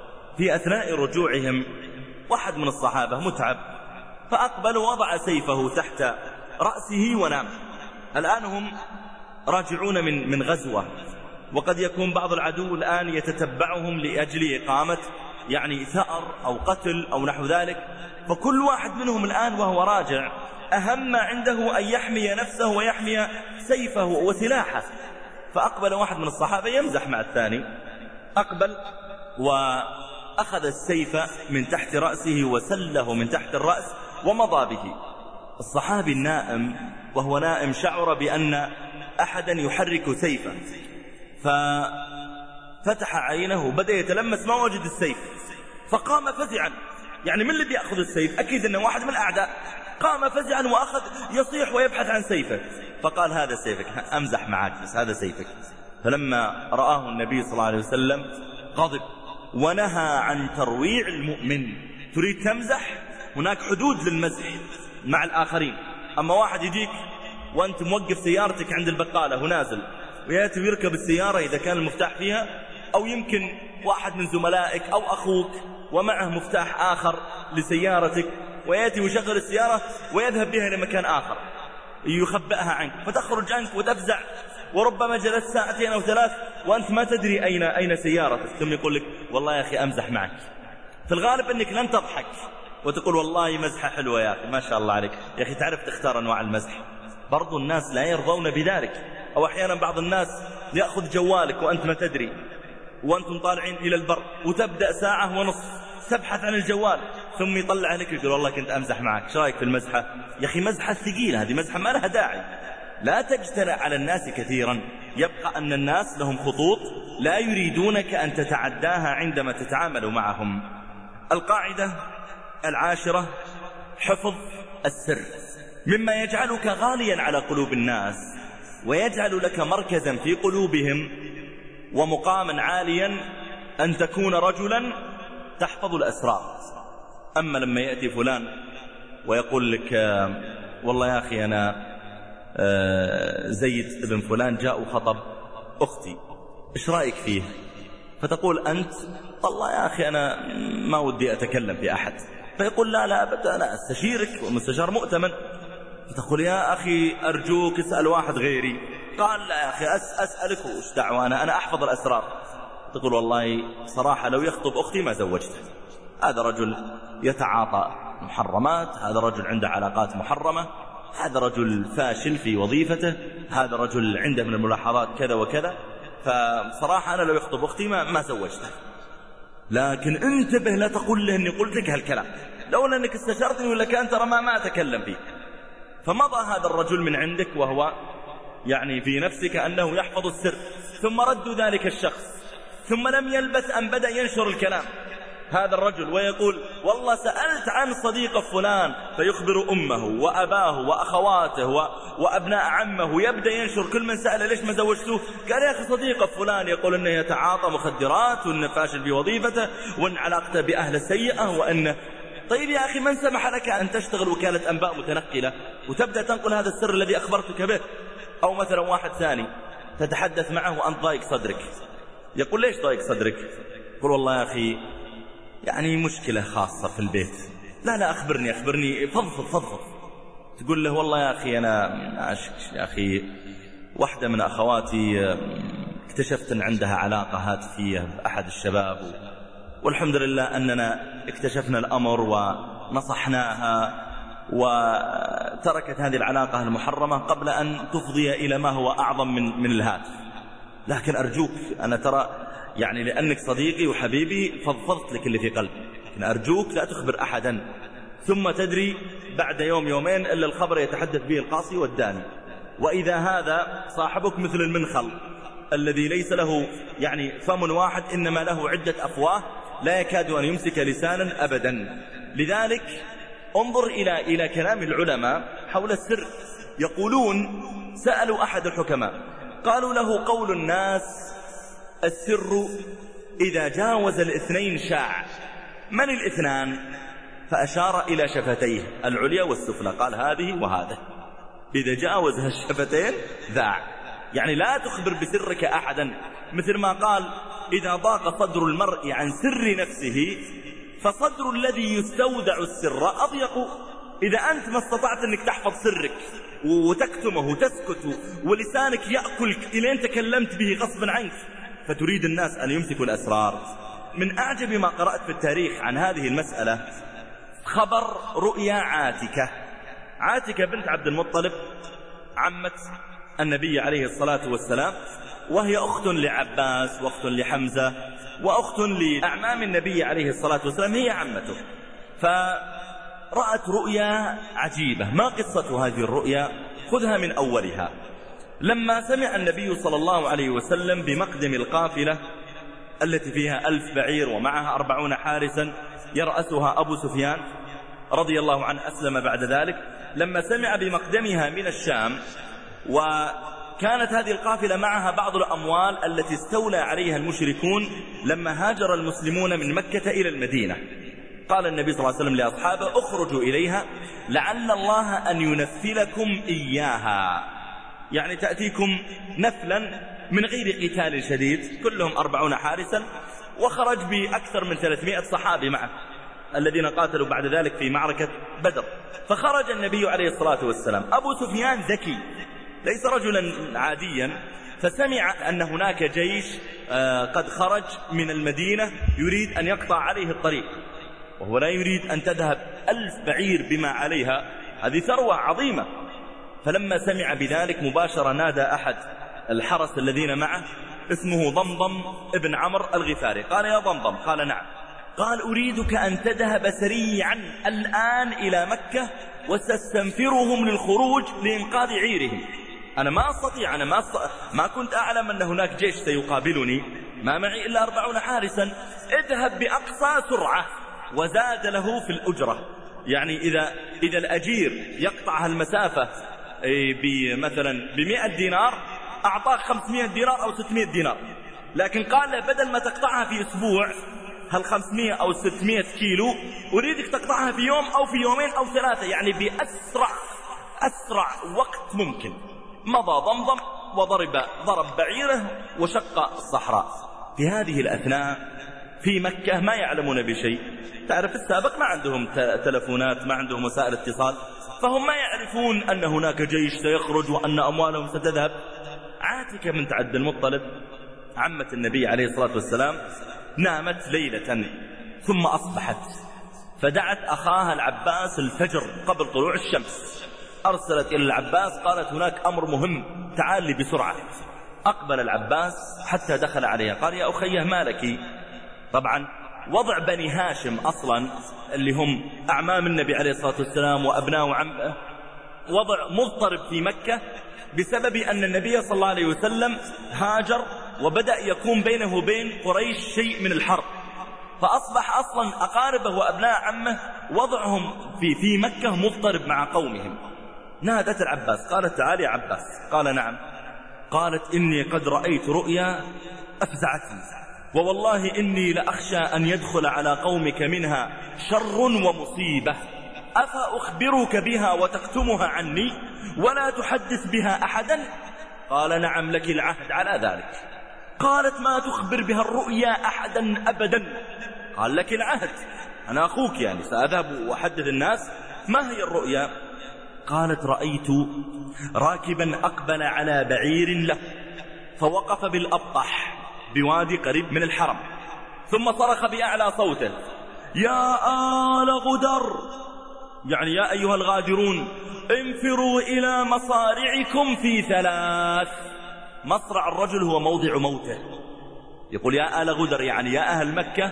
في أثناء رجوعهم واحد من الصحابة متعب فأقبل ووضع سيفه تحت رأسه ونام. الآن هم راجعون من من غزوة، وقد يكون بعض العدو الآن يتتبعهم لأجل إقامة يعني ثأر أو قتل أو نحو ذلك، فكل واحد منهم الآن وهو راجع أهم ما عنده أن يحمي نفسه ويحمي سيفه وسلاحه. فأقبل واحد من الصحابة يمزح مع الثاني، أقبل وأخذ السيف من تحت رأسه وسله من تحت الرأس ومضى به. الصحابي النائم وهو نائم شعر بأن أحدا يحرك سيفا، ففتح عينه وبدأ يتلمس ما وجد السيف، فقام فزعا، يعني من الذي يأخذ السيف؟ أكيد أنه واحد من الأعداء. قام فزعا وأخذ يصيح ويبحث عن سيفه، فقال هذا سيفك، أمزح معك بس هذا سيفك. فلما رآه النبي صلى الله عليه وسلم غضب ونهى عن ترويع المؤمن. تريد تمزح؟ هناك حدود للمزح مع الآخرين. أما واحد يجيك وأنت موقف سيارتك عند البقالة ونازل ويأتي ويركب السيارة إذا كان المفتاح فيها، أو يمكن واحد من زملائك أو أخوك ومعه مفتاح آخر لسيارتك ويأتي ويشغل السيارة ويذهب بها إلى مكان آخر يخبئها عنك، فتخرج عنك وتفزع، وربما جلست ساعتين أو ثلاث وأنت ما تدري أين أين سيارتك، ثم يقول لك والله يا أخي أمزح معك. في الغالب أنك لن تضحك وتقول والله مزحة حلوة يا أخي ما شاء الله عليك، يا أخي تعرف تختار أنواع المزح. برضو الناس لا يرضون بذلك، أو أحيانا بعض الناس يأخذ جوالك وأنت ما تدري وأنتم طالعين إلى البر وتبدأ ساعة ونصف تبحث عن الجوال، ثم يطلع لك يقول والله كنت أمزح معك، شو رايك في المزحة؟ يا أخي مزحة ثقيلة، هذه مزحة ما لها داعي. لا تجترئ على الناس كثيرا، يبقى أن الناس لهم خطوط لا يريدونك أن تتعداها عندما تتعامل معهم. القاعدة العاشرة حفظ السر، مما يجعلك غاليا على قلوب الناس ويجعل لك مركزا في قلوبهم ومقاما عاليا أن تكون رجلا تحفظ الأسرار. أما لما يأتي فلان ويقول لك والله يا أخي أنا زيد ابن فلان جاء وخطب أختي، إيش رأيك فيه؟ فتقول أنت والله يا أخي أنا ما ودي أتكلم في أحد، فيقول لا لا أبدا أنا أستشيرك والمستشار مؤتمن. فتقول يا أخي أرجوك اسأل واحد غيري. قال لا يا أخي أس أسألك وش دعوة، أنا أنا أحفظ الأسرار. تقول والله صراحة لو يخطب أختي ما زوجته. هذا رجل يتعاطى محرمات، هذا رجل عنده علاقات محرمة، هذا رجل فاشل في وظيفته، هذا رجل عنده من الملاحظات كذا وكذا، فصراحة أنا لو يخطب أختي ما, ما زوجته. لكن انتبه لا تقول له أني قلت لك هالكلام، لولا أنك استشرتني ولا كان ترى ما, ما أتكلم فيه. فمضى هذا الرجل من عندك وهو يعني في نفسك أنه يحفظ السر، ثم رد ذلك الشخص، ثم لم يلبث أن بدأ ينشر الكلام هذا الرجل ويقول والله سألت عن صديق فلان، فيخبر أمه وأباه وأخواته وأبناء عمه، يبدأ ينشر كل من سأل ليش ما زوجتوه، قال يا أخي صديق فلان يقول أنه يتعاطى مخدرات وأنه فاشل في وظيفته وأن علاقته بأهل سيئة وأنه. طيب يا أخي من سمح لك أن تشتغل وكالة أنباء متنقلة وتبدأ تنقل هذا السر الذي أخبرتك به؟ أو مثلا واحد ثاني تتحدث معه وأنت ضايق صدرك، يقول ليش ضايق صدرك؟ يقول والله يا أخي يعني مشكلة خاصة في البيت. لا لا أخبرني أخبرني فضفض فضفض. تقول له والله يا أخي أنا يا أخي واحدة من أخواتي اكتشفت أن عندها علاقة هاتفية بأحد الشباب، والحمد لله أننا اكتشفنا الأمر ونصحناها وتركت هذه العلاقة المحرمة قبل أن تفضي إلى ما هو أعظم من من الهاتف. لكن أرجوك أنا ترى يعني لأنك صديقي وحبيبي فضفضت لك اللي في قلبي، لكن أرجوك لا تخبر أحدا. ثم تدري بعد يوم يومين إلا الخبر يتحدث به القاصي والداني، وإذا هذا صاحبك مثل المنخل الذي ليس له يعني فم واحد إنما له عدة أفواه لا يكاد أن يمسك لسانا أبدا. لذلك انظر إلى إلى كلام العلماء حول السر. يقولون سألوا أحد الحكماء قالوا له قول الناس السر إذا جاوز الاثنين شاع، من الاثنان؟ فأشار إلى شفتيه العليا والسفلى، قال هذه وهذا، إذا جاوزها الشفتين ذاع. يعني لا تخبر بسرك أحدا، مثل ما قال إذا ضاق صدر المرء عن سر نفسه فصدر الذي يستودع السر أضيق. إذا أنت ما استطعت أنك تحفظ سرك وتكتمه وتسكت ولسانك يأكلك إلى أن تكلمت به غصبا عنك، فتريد الناس أن يمسكوا الأسرار. من أعجب ما قرأت في التاريخ عن هذه المسألة خبر رؤيا عاتكة. عاتكة بنت عبد المطلب عمة النبي عليه الصلاة والسلام، وهي أخت لعباس وأخت لحمزة وأخت لأعمام النبي عليه الصلاة والسلام، هي عمته. فرأت رؤيا عجيبة. ما قصة هذه الرؤيا؟ خذها من أولها. لما سمع النبي صلى الله عليه وسلم بمقدم القافلة التي فيها ألف بعير ومعها أربعون حارسا يرأسها أبو سفيان رضي الله عنه، أسلم بعد ذلك. لما سمع بمقدمها من الشام وكانت هذه القافلة معها بعض الأموال التي استولى عليها المشركون لما هاجر المسلمون من مكة إلى المدينة، قال النبي صلى الله عليه وسلم لأصحابه اخرجوا إليها لعل الله أن ينفلكم إياها، يعني تأتيكم نفلا من غير قتال شديد. كلهم أربعون حارسا، وخرج بأكثر من ثلاثمائة صحابي معه الذين قاتلوا بعد ذلك في معركة بدر. فخرج النبي عليه الصلاة والسلام. أبو سفيان ذكي ليس رجلا عاديا، فسمع أن هناك جيش قد خرج من المدينة يريد أن يقطع عليه الطريق، وهو لا يريد أن تذهب ألف بعير بما عليها، هذه ثروة عظيمة. فلما سمع بذلك مباشرة نادى أحد الحرس الذين معه اسمه ضمضم ابن عمرو الغفاري، قال يا ضمضم، قال نعم، قال أريدك أن تذهب سريعا الآن إلى مكة وتستنفرهم للخروج لإنقاذ عيرهم. أنا ما أستطيع، أنا ما, أست... ما كنت أعلم أن هناك جيش سيقابلني، ما معي إلا أربعون حارسا. اذهب بأقصى سرعة. وزاد له في الأجرة، يعني إذا, إذا الأجير يقطع المسافة بمثلا بمئة دينار أعطاك خمسمائة دينار أو ستمائة دينار، لكن قال له بدل ما تقطعها في أسبوع هل خمسمائة أو ستمائة كيلو أريدك تقطعها في يوم أو في يومين أو ثلاثة، يعني بأسرع أسرع وقت ممكن. مضى ضمضم وضرب ضرب بعيره وشق الصحراء. في هذه الأثناء في مكة ما يعلمون بشيء. تعرف السابق ما عندهم تلفونات، ما عندهم وسائل اتصال، فهم ما يعرفون أن هناك جيش سيخرج وأن أموالهم ستذهب. عاتكة بنت عبد المطلب عمة النبي عليه الصلاة والسلام نامت ليلة ثم أصبحت، فدعت أخاها العباس الفجر قبل طلوع الشمس. أرسلت إلى العباس قالت هناك أمر مهم تعال لي بسرعة. أقبل العباس حتى دخل عليها قال يا أخيه ما لك؟ طبعا وضع بني هاشم أصلا اللي هم أعمام النبي عليه الصلاة والسلام وأبناء عمه وضع مضطرب في مكة بسبب أن النبي صلى الله عليه وسلم هاجر وبدأ يكون بينه وبين قريش شيء من الحرب، فأصبح أصلا أقاربه وأبناء عمه وضعهم في, في مكة مضطرب مع قومهم. نادت العباس قالت تعال يا عباس. قال نعم. قالت إني قد رأيت رؤيا أفزعتني، ووالله إني لأخشى أن يدخل على قومك منها شر ومصيبة، أفأخبرك بها وتكتمها عني ولا تحدث بها أحدا؟ قال نعم لك العهد على ذلك. قالت ما تخبر بها الرؤيا أحدا أبدا؟ قال لك العهد، أنا أخوك يعني سأذهب وأحدث الناس. ما هي الرؤيا؟ قالت رأيت راكبا أقبل على بعير له فوقف بالأبطح بوادي قريب من الحرم، ثم صرخ بأعلى صوته يا آل غدر، يعني يا أيها الغادرون انفروا إلى مصارعكم في ثلاث. مصرع الرجل هو موضع موته. يقول يا آل غدر يعني يا أهل مكة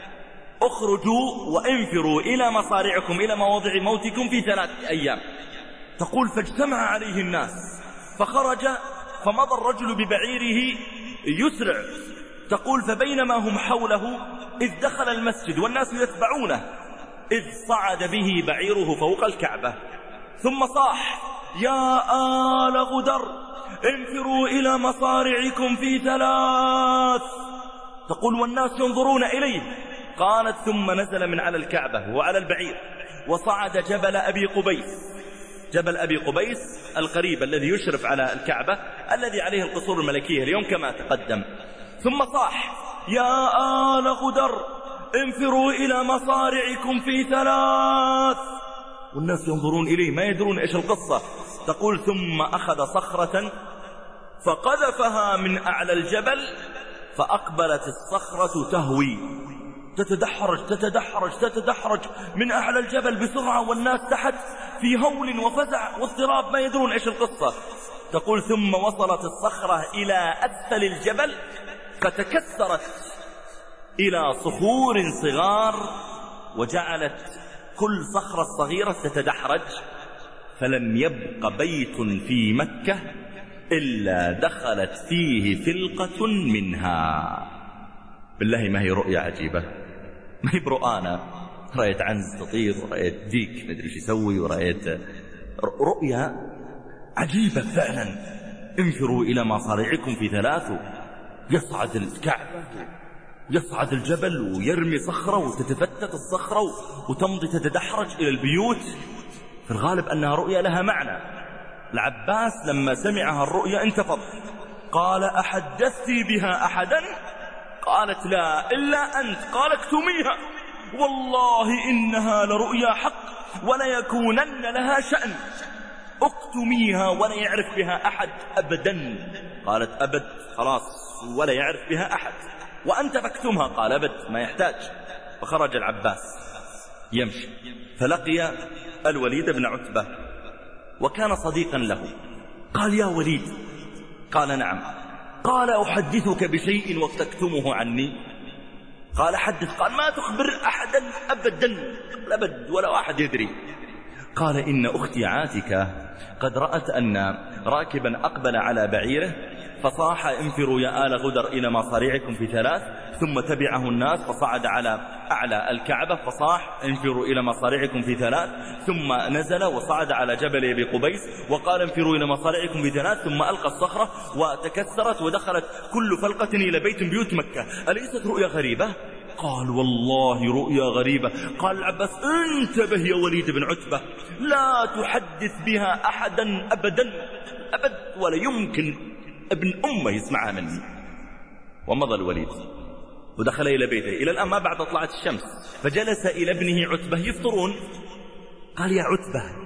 اخرجوا وانفروا إلى مصارعكم إلى مواضع موتكم في ثلاث أيام. تقول فاجتمع عليه الناس فخرج فمضى الرجل ببعيره يسرع. تقول فبينما هم حوله إذ دخل المسجد والناس يتبعونه إذ صعد به بعيره فوق الكعبة ثم صاح يا آل غدر انفروا إلى مصارعكم في ثلاث. تقول والناس ينظرون إليه. قالت ثم نزل من على الكعبة وعلى البعير وصعد جبل أبي قبيس، جبل أبي قبيس القريب الذي يشرف على الكعبة الذي عليه القصور الملكية اليوم كما تقدم. ثم صاح يا آل غدر انفروا إلى مصارعكم في ثلاث، والناس ينظرون إليه ما يدرون إيش القصة. تقول ثم أخذ صخرة فقذفها من أعلى الجبل فأقبلت الصخرة تهوي تتدحرج تتدحرج تتدحرج من أعلى الجبل بسرعة، والناس تحت في هول وفزع واضطراب ما يدرون إيش القصة. تقول ثم وصلت الصخرة إلى أسفل الجبل فتكسرت إلى صخور صغار وجعلت كل صخرة صغيرة تتدحرج، فلم يبق بيت في مكة إلا دخلت فيه فلقة منها. بالله ما هي رؤية عجيبة؟ ما هي برؤانا رأيت عنز تطير ورأيت ديك مدري شو يسوي ورأيت رؤيا عجيبة فعلا. انفروا إلى مصارعكم في ثلاث، يصعد الكعبة يصعد الجبل ويرمي صخرة وتتفتت الصخرة وتمضي تتدحرج إلى البيوت. في الغالب أنها رؤيا لها معنى. العباس لما سمعها الرؤيا انتفض قال أحدثتي بها أحدا؟ قالت لا إلا أنت. قال اكتميها والله إنها لرؤيا حق ولا يكونن لها شأن، اكتميها ولا يعرف بها أحد أبدا. قالت أبد خلاص ولا يعرف بها أحد، وأنت فاكتمها. قال أبد ما يحتاج. فخرج العباس يمشي فلقي الوليد بن عتبة وكان صديقا له. قال يا وليد. قال نعم. قال أحدثك بشيء وتكتمه عني؟ قال حدث. قال ما تخبر أحدا أبدا أبد ولا واحد يدري. قال إن أختي عاتكة قد رأت أن راكبا أقبل على بعيره فصاح انفروا يا آل غدر إلى مصاريعكم في ثلاث، ثم تبعه الناس فصعد على أعلى الكعبة فصاح انفروا إلى مصاريعكم في ثلاث، ثم نزل وصعد على جبل أبي قبيس وقال انفروا إلى مصاريعكم في ثلاث، ثم ألقى الصخرة وتكسرت ودخلت كل فلقة إلى بيت من بيوت مكة. أليست رؤيا غريبة؟ قال والله رؤيا غريبة. قال العباس انتبه يا وليد بن عتبة، لا تحدث بها أحدا أبدا أبد ولا يمكن ابن أمه يسمعها مني. ومضى الوليد ودخل إلى بيته. إلى الآن ما بعد طلعت الشمس، فجلس إلى ابنه عتبة يفطرون. قال يا عتبة.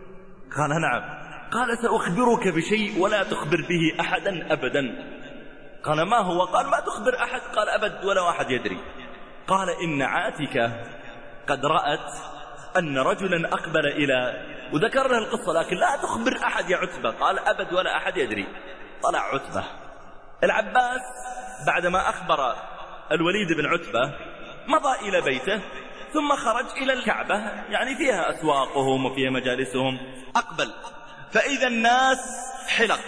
قال نعم. قال سأخبرك بشيء ولا تخبر به أحدا أبدا. قال ما هو؟ قال ما تخبر أحد. قال أبد ولا واحد يدري. قال إن عاتكة قد رأت أن رجلا أقبل إلى، وذكر لها القصة لكن لا تخبر أحد يا عتبة. قال أبد ولا أحد يدري. طلع عتبة. العباس بعدما أخبر الوليد بن عتبة مضى إلى بيته ثم خرج إلى الكعبة، يعني فيها أسواقهم وفيها مجالسهم. أقبل فإذا الناس حلق،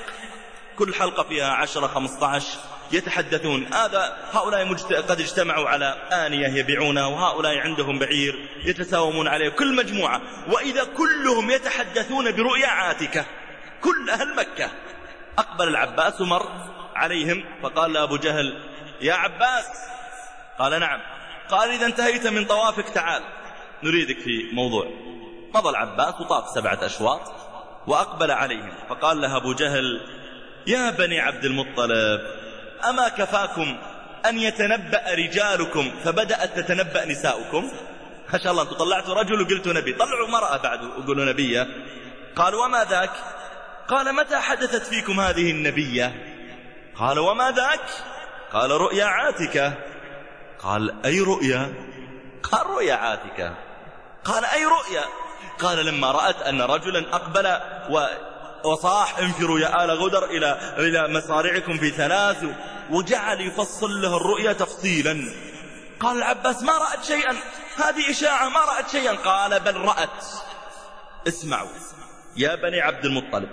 كل حلقة فيها عشرة خمسة عشر يتحدثون. هذا هؤلاء مجت... قد اجتمعوا على آنية يبيعونها، وهؤلاء عندهم بعير يتساومون عليه، كل مجموعة. وإذا كلهم يتحدثون برؤيا عاتكة، كل أهل مكة. أقبل العباس ومر عليهم فقال لأبو جهل يا عباس. قال نعم. قال إذا انتهيت من طوافك تعال نريدك في موضوع. مضى العباس وطاف سبعة أشواط وأقبل عليهم فقال له أبو جهل يا بني عبد المطلب أما كفاكم أن يتنبأ رجالكم فبدأت تتنبأ نساؤكم؟ ما شاء الله أنتم طلعتوا رجل وقلتوا نبي، طلعوا مرأة بعد وقولوا نبية. قال وما ذاك؟ قال متى حدثت فيكم هذه النبية؟ قال وما ذاك؟ قال رؤيا عاتكة. قال أي رؤيا؟ قال رؤيا عاتكة. قال أي رؤيا؟ قال لما رأت أن رجلا أقبل وصاح انفروا يا آل غدر إلى إلى مصارعكم في ثلاث، وجعل يفصل له الرؤيا تفصيلا. قال العباس ما رأت شيئا، هذه إشاعة ما رأت شيئا. قال بل رأت. اسمعوا يا بني عبد المطلب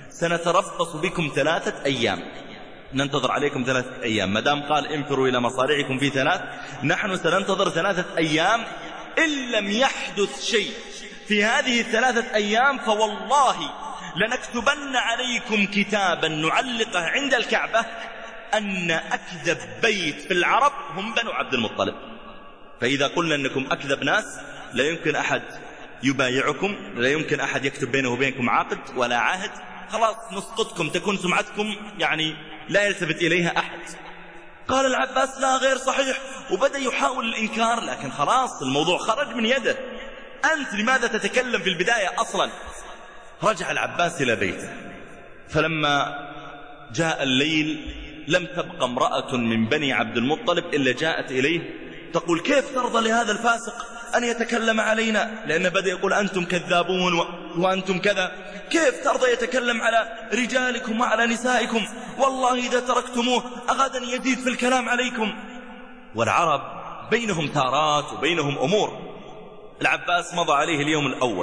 سنتربص بكم ثلاثة أيام، ننتظر عليكم ثلاثة أيام. مدام قال انفروا إلى مصارعكم في ثلاث، نحن سننتظر ثلاثة أيام. إن لم يحدث شيء في هذه الثلاثة أيام فوالله لنكتبن عليكم كتابا نعلقه عند الكعبة أن أكذب بيت في العرب هم بنو عبد المطلب. فإذا قلنا أنكم أكذب ناس لا يمكن أحد يبايعكم، لا يمكن أحد يكتب بينه وبينكم عقد ولا عهد، خلاص نسقطكم، تكون سمعتكم يعني لا يلتفت إليها أحد. قال العباس لا غير صحيح، وبدأ يحاول الإنكار لكن خلاص الموضوع خرج من يده. أنت لماذا تتكلم في البداية أصلا؟ رجع العباس إلى بيته، فلما جاء الليل لم تبقى امرأة من بني عبد المطلب إلا جاءت إليه تقول كيف ترضى لهذا الفاسق أن يتكلم علينا؟ لأنه بدأ يقول أنتم كذابون و... وأنتم كذا، كيف ترضى يتكلم على رجالكم وعلى نسائكم؟ والله إذا تركتموه أغدا يزيد في الكلام عليكم. والعرب بينهم تارات وبينهم أمور. العباس مضى عليه اليوم الأول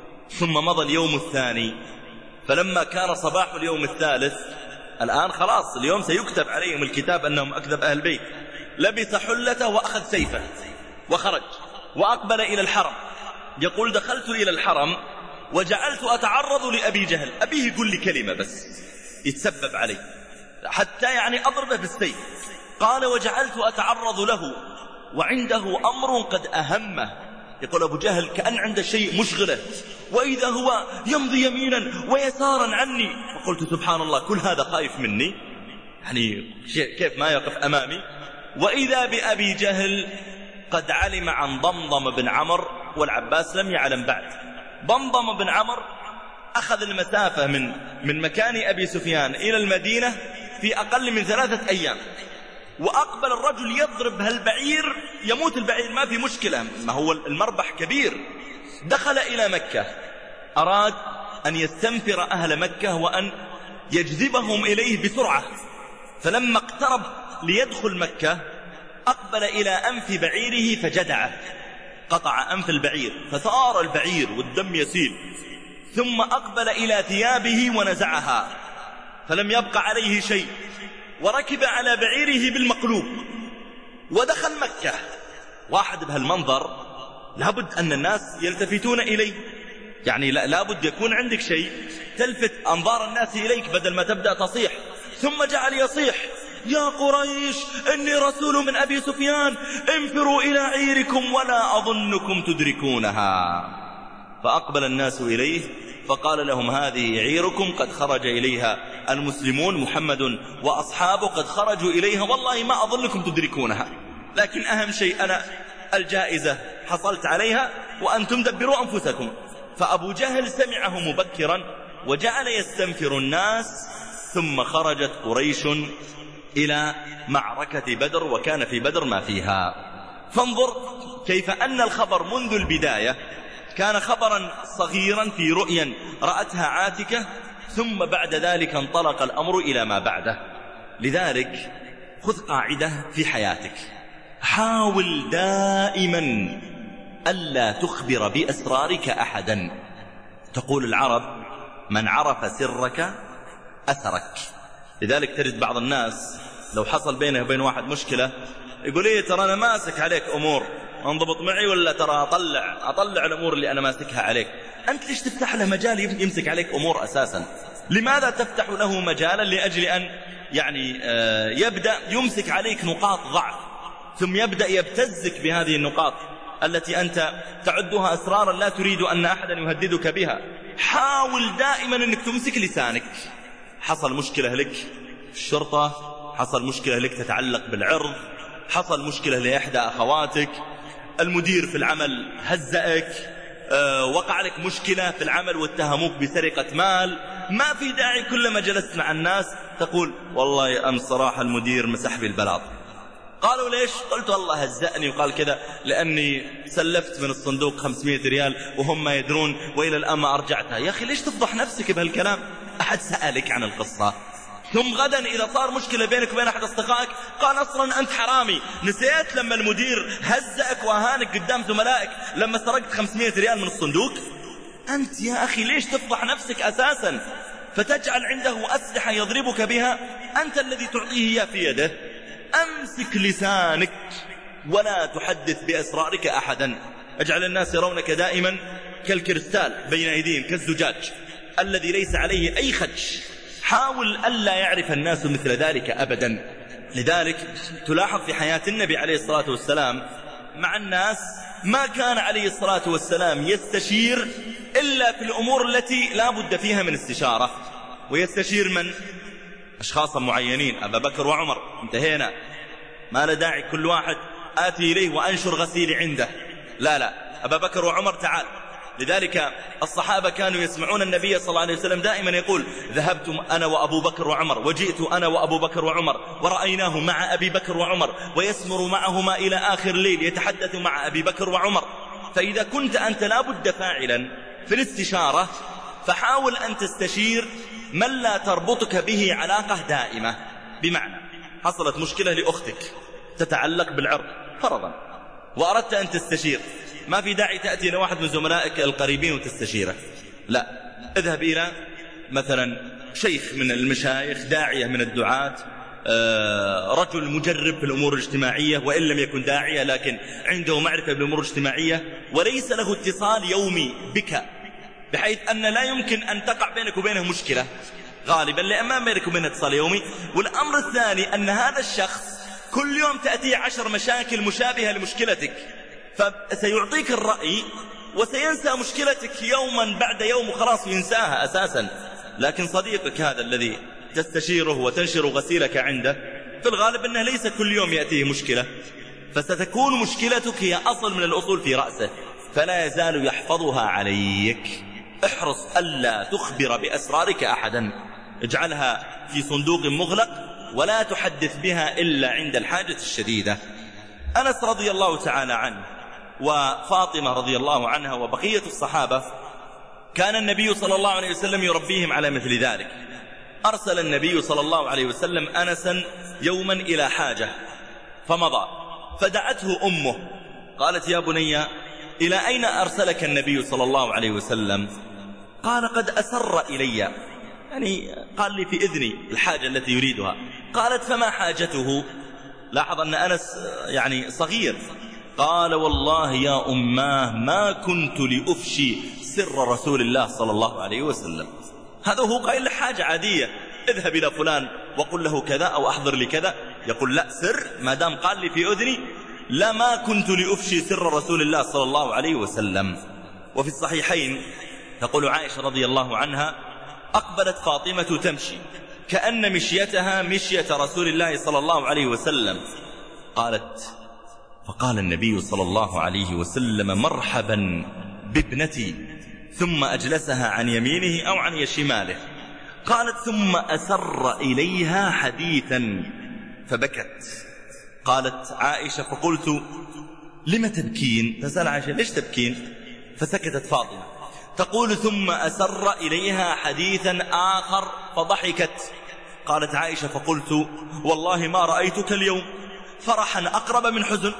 ثم مضى اليوم الثاني، فلما كان صباح اليوم الثالث الآن خلاص اليوم سيكتب عليهم الكتاب أنهم أكذب أهل البيت، لبس حلته وأخذ سيفه وخرج وأقبل إلى الحرم. يقول دخلت إلى الحرم وجعلت أتعرض لأبي جهل، أبيه يقول لي كلمة بس يتسبب علي حتى يعني أضربه بالسيف. قال وجعلت أتعرض له وعنده أمر قد أهمه. يقول أبو جهل كأن عنده شيء مشغله، وإذا هو يمضي يمينا ويسارا عني. فقلت سبحان الله كل هذا خايف مني، يعني كيف ما يقف أمامي. وإذا بأبي جهل قد علم عن ضمضم بن عمر والعباس لم يعلم بعد. ضمضم بن عمر أخذ المسافة من من مكان أبي سفيان إلى المدينة في أقل من ثلاثة أيام، وأقبل الرجل يضرب هالبعير يموت البعير ما في مشكلة، ما هو المربح كبير. دخل إلى مكة أراد أن يستنفر أهل مكة وأن يجذبهم إليه بسرعة، فلما اقترب ليدخل مكة أقبل إلى أنف بعيره فجدعه، قطع أنف البعير فثار البعير والدم يسيل، ثم أقبل إلى ثيابه ونزعها فلم يبق عليه شيء، وركب على بعيره بالمقلوب ودخل مكة. واحد بهالمنظر لابد أن الناس يلتفتون إليه، يعني لابد يكون عندك شيء تلفت أنظار الناس إليك بدل ما تبدأ تصيح. ثم جعل يصيح: يا قريش إني رسول من أبي سفيان، انفروا إلى عيركم ولا أظنكم تدركونها. فأقبل الناس إليه فقال لهم: هذه عيركم قد خرج إليها المسلمون، محمد وأصحابه قد خرجوا إليها، والله ما أظنكم تدركونها، لكن أهم شيء أنا الجائزة حصلت عليها وأنتم دبروا أنفسكم. فأبو جهل سمعه مبكرا وجعل يستنفر الناس، ثم خرجت قريش إلى معركة بدر، وكان في بدر ما فيها. فانظر كيف أن الخبر منذ البداية كان خبرا صغيرا في رؤيا رأتها عاتكة، ثم بعد ذلك انطلق الأمر إلى ما بعده. لذلك خذ قاعدة في حياتك: حاول دائما ألا تخبر بأسرارك أحدا. تقول العرب: من عرف سرك أثرك. لذلك تجد بعض الناس لو حصل بينه وبين واحد مشكلة يقول: إيه ترى أنا ماسك عليك أمور، انضبط معي ولا ترى أطلع, أطلع الأمور اللي أنا ماسكها عليك. أنت ليش تفتح له مجال يمسك عليك أمور أساسا؟ لماذا تفتح له مجالا لأجل أن يعني آه يبدأ يمسك عليك نقاط ضعف، ثم يبدأ يبتزك بهذه النقاط التي أنت تعدها أسرارا لا تريد أن أحدا يهددك بها. حاول دائما أنك تمسك لسانك. حصل مشكلة لك في الشرطة، حصل مشكلة لك تتعلق بالعرض، حصل مشكلة لإحدى أخواتك، المدير في العمل هزأك، أه وقع لك مشكلة في العمل واتهموك بسرقة مال، ما في داعي كلما جلست مع الناس تقول: والله يا أم صراحة المدير مسح بي البلاط. قالوا: ليش؟ قلت: والله هزأني وقال كذا لأني سلفت من الصندوق خمسمائة ريال وهم ما يدرون وإلى الآن ما أرجعتها. يا أخي ليش تفضح نفسك بهالكلام؟ أحد سألك عن القصة؟ ثم غدا إذا صار مشكلة بينك وبين أحد أصدقائك قال: أصلا أنت حرامي، نسيت لما المدير هزأك وأهانك قدام زملائك لما سرقت خمسمائة ريال من الصندوق؟ أنت يا أخي ليش تفضح نفسك أساسا فتجعل عنده أسلحة يضربك بها أنت الذي تعطيه إياه في يده؟ أمسك لسانك ولا تحدث بأسرارك أحدا. اجعل الناس يرونك دائما كالكريستال بين أيديهم، كالزجاج الذي ليس عليه أي خدش. حاول ألا يعرف الناس مثل ذلك أبدا. لذلك تلاحظ في حياة النبي عليه الصلاة والسلام مع الناس ما كان عليه الصلاة والسلام يستشير إلا في الأمور التي لا بد فيها من استشارة. ويستشير من؟ أشخاصا معينين، أبا بكر وعمر، انتهينا، ما لا داعي كل واحد آتي إليه وأنشر غسيلي عنده، لا لا، أبا بكر وعمر تعال. لذلك الصحابة كانوا يسمعون النبي صلى الله عليه وسلم دائما يقول: ذهبت أنا وأبو بكر وعمر، وجئت أنا وأبو بكر وعمر، ورأيناه مع أبي بكر وعمر، ويسمر معهما إلى آخر الليل يتحدث مع أبي بكر وعمر. فإذا كنت أنت لا بد فاعلا في الاستشارة فحاول أن تستشير من لا تربطك به علاقة دائمة. بمعنى حصلت مشكلة لأختك تتعلق بالعرض فرضا وأردت أن تستشير، ما في داعي تأتي إلى واحد من زملائك القريبين وتستشيره، لا، اذهب إلى مثلا شيخ من المشايخ، داعية من الدعاة، رجل مجرب في الأمور الاجتماعية، وإن لم يكن داعية لكن عنده معرفة بالأمور الاجتماعية وليس له اتصال يومي بك، بحيث أن لا يمكن أن تقع بينك وبينه مشكلة غالبا لأن ما بينك وبينه اتصال يومي. والأمر الثاني أن هذا الشخص كل يوم تأتيه عشر مشاكل مشابهة لمشكلتك، فسيعطيك الرأي وسينسى مشكلتك يوما بعد يوم وخلاص ينساها أساسا. لكن صديقك هذا الذي تستشيره وتنشر غسيلك عنده في الغالب أنه ليس كل يوم يأتيه مشكلة، فستكون مشكلتك هي أصل من الأصول في رأسه، فلا يزال يحفظها عليك. احرص ألا تخبر بأسرارك أحدا، اجعلها في صندوق مغلق ولا تحدث بها إلا عند الحاجة الشديدة. أنس رضي الله تعالى عنه وفاطمة رضي الله عنها وبقية الصحابة كان النبي صلى الله عليه وسلم يربيهم على مثل ذلك. أرسل النبي صلى الله عليه وسلم أنسا يوما إلى حاجة فمضى، فدعته أمه قالت يا بني إلى أين أرسلك النبي صلى الله عليه وسلم؟ قال قد أسر إلي، يعني قال لي في إذني الحاجة التي يريدها. قالت فما حاجته؟ لاحظ أن أنس يعني صغير. قال والله يا أماه ما كنت لأفشي سر رسول الله صلى الله عليه وسلم. هذا هو قائل له حاجة عادية، اذهب إلى فلان وقل له كذا أو أحضر لي كذا. يقول لا، سر ما دام قال لي في أذني لا، ما كنت لأفشي سر رسول الله صلى الله عليه وسلم. وفي الصحيحين تقول عائشة رضي الله عنها أقبلت فاطمة تمشي كأن مشيتها مشية رسول الله صلى الله عليه وسلم. قالت فقال النبي صلى الله عليه وسلم مرحبا بابنتي، ثم أجلسها عن يمينه أو عن شماله. قالت ثم أسر إليها حديثا فبكت. قالت عائشة فقلت لم تبكين؟ تسأل عائشة ليش تبكين؟ فسكتت فاطمة. تقول ثم أسر إليها حديثا آخر فضحكت. قالت عائشة فقلت والله ما رأيتك اليوم فرحا أقرب من حزن،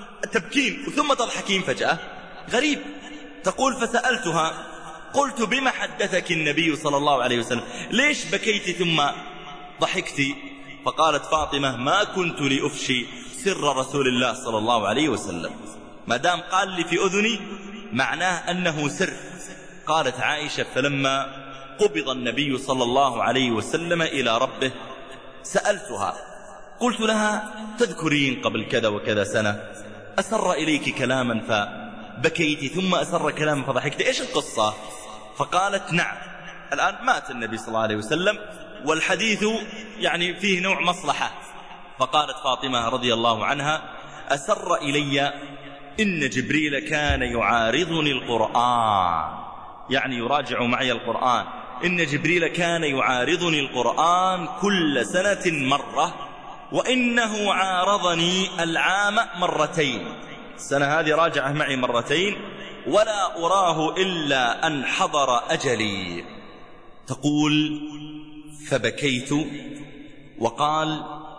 تبكين ثم تضحكين فجأة، غريب. تقول فسألتها قلت بما حدثك النبي صلى الله عليه وسلم، ليش بكيت ثم ضحكت؟ فقالت فاطمة ما كنت لأفشي سر رسول الله صلى الله عليه وسلم، ما دام قال لي في أذني معناه أنه سر. قالت عائشة فلما قبض النبي صلى الله عليه وسلم إلى ربه سألتها قلت لها تذكرين قبل كذا وكذا سنة أسر إليك كلاما فبكيت ثم أسر كلاما فضحكت، إيش القصة؟ فقالت نعم، الآن مات النبي صلى الله عليه وسلم والحديث يعني فيه نوع مصلحة. فقالت فاطمة رضي الله عنها أسر إلي إن جبريل كان يعارضني القرآن، يعني يراجع معي القرآن، إن جبريل كان يعارضني القرآن كل سنة مرة، وإنه عارضني العام مرتين، السنة هذه راجعه معي مرتين، ولا أراه إلا أن حضر أجلي. تقول فبكيت وقال